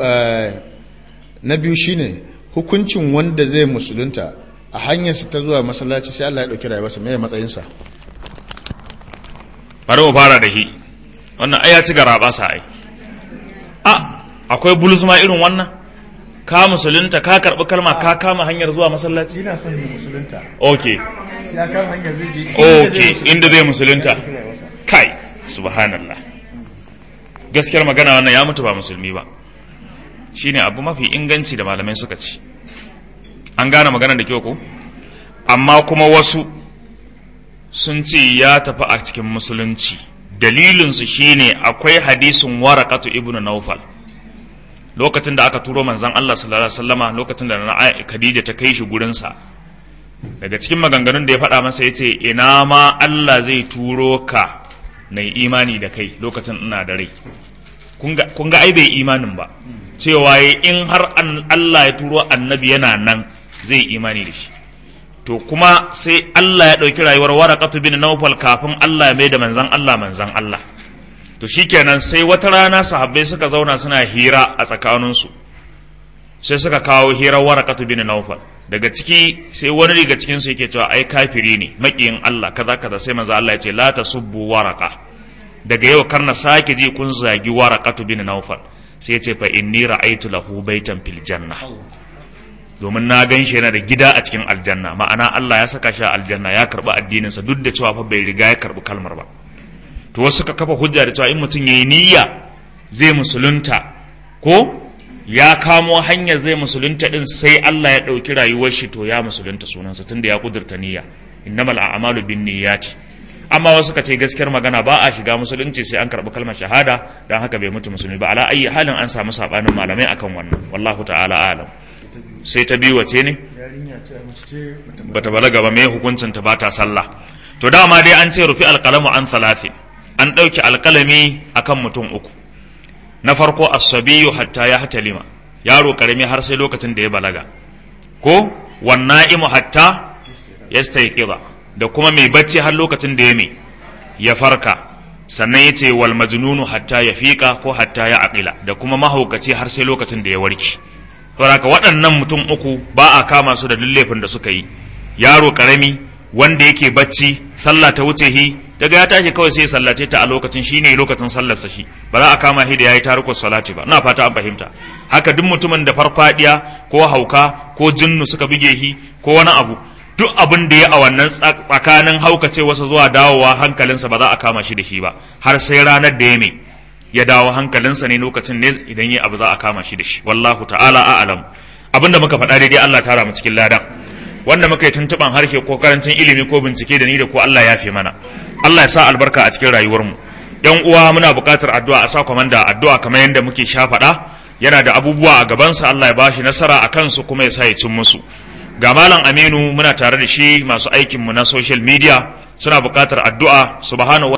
na biyu shine hukuncin wanda zai musulunta a hanyarsa ta zuwa masallaci sai Allah ya dauki rayuwarsa, me matsayinsa? Bari mu fara da shi. Wannan aya ci garaba sa ai. Akwai bulus ma irin wannan? Ka musulunta, ka karbi kalma, ka kama hanyar zuwa masallaci? Ina son musulunta. Okay. Ya kama hanyar zai je. Okay, inda zai musulunta. Kai, subhanallah. Gaskiyar magana wannan ya mutu ba musulmi ba. Shine abu mafi inganci da malamai suka ci. An gane magana da kyau ko? Amma kuma wasu sun ce ya tafi a cikin musulunci. Dalilinsu shine akwai hadisin Waraqatu ibn Nawfal. Lokacin da aka turo manzon Allah sallallahu alaihi wasallama, lokacin da Khadija ta kai shi gurin sa, daga cikin maganganun da ya faɗa masa yace ina ma Allah zai turo ka na imani da kai lokacin ina da rai. Kun ga ai bai imanin ba, cewa in har Allah ya turo annabi yana nan zai imani da shi. To kuma sai Allah ya ɗauki rayuwar Waraqatu bin Nawfal kafin Allah ya mai da manzan Allah. To shikenan sai wata rana sahabbai suka zauna suna hira a tsakaninsu, sai suka kawo hirar Waraqatu bin Nawfal. Daga ciki sai wani daga cikinsu yake cewa ai kafiri ne, maƙiyin Allah kaza kaza, sai manzan Allah ya ce la tasubbu Waraqa, daga yau kar na sake ji kun zagi Waraqatu bin Nawfal. Sai ya ce fa inni ra'aytu lahu baitan fil janna, domin na gan shi yana da gida a cikin aljanna, ma'ana Allah ya saka shi a aljanna, ya karɓi addininsa duk da cewa fa bai riga ya karɓi kalmar ba. To wasu suka kafa hujja da cewa in mutum yayi niyya zai musulunta, ko ya kamo hanyar zai musulunta din, sai Allah ya ɗauki rayuwar shi, to ya musulunta sunansa tunda ya kudurta niyya, innamal a'malu binniyati. Amma wasu suka ce gaskiyar magana ba a shiga musulunci sai an karɓi kalmar shahada, dan haka bai mutu musulmi ba. Ala ayyi halin an samu sabanin malamai akan wannan, wallahu ta'ala a'lam. Sai ta biyu wace ne? Bata balaga ba, me hukuncin ta bata sallah? To dama dai an ce rufi alqalamu an thalathin, an ɗauki alƙalami akan mutum uku. Na farko as-sabiyyu hatta ya hatalima, yaro karami har sai lokacin da ya balaga, ko wan na'imu hatta yastayqiza, da kuma mai bacci har lokacin da ya farka. Sannan yace wal majnunu hatta ya fiqa ko hatta ya aqila, da kuma mahaukaci har sai lokacin da ya warke. saboda waɗannan mutum uku ba a kama su da laifin da suka yi. Yaro karami wanda yake bacci sallah ta wuce hi daga ya tashi kawai sai ya sallace ta a lokacin shine lokacin sallarsa shi, ba za a kama shi da yayi tarukus salati ba. ina fata an fahimta. Haka duk mutumin da farfadiya ko hauka ko jinnu suka buge shi ko wani abu, duk abin da ya a wannan tsakanin haukace wasu zuwa dawowa hankalinsa ba za a kama shi da shi ba, har sai ranar da ya dawo hankalinsa ne lokacin ne idan ya abu za a kama shi da shi. Wallahu ta'ala a'lam. Abinda muka faɗa daidai Allah tara mu cikin ladan, wanda muka yi tuntuban harshe ko karancin ilimi ko bincike da ni da ko Allah ya fi mana. Allah ya sa albarka a cikin rayuwarmu. Yan uwa muna buƙatar addu'a, a sa komanda addu'a kamar yadda muke sha faɗa. Yana da abubuwa a gabansa, Allah ya bashi nasara a kansu kuma ya sa ya cin musu. Ga Malam Aminu muna tare da shi, masu aikinmu na social media suna buƙatar addu'a. Subhanahu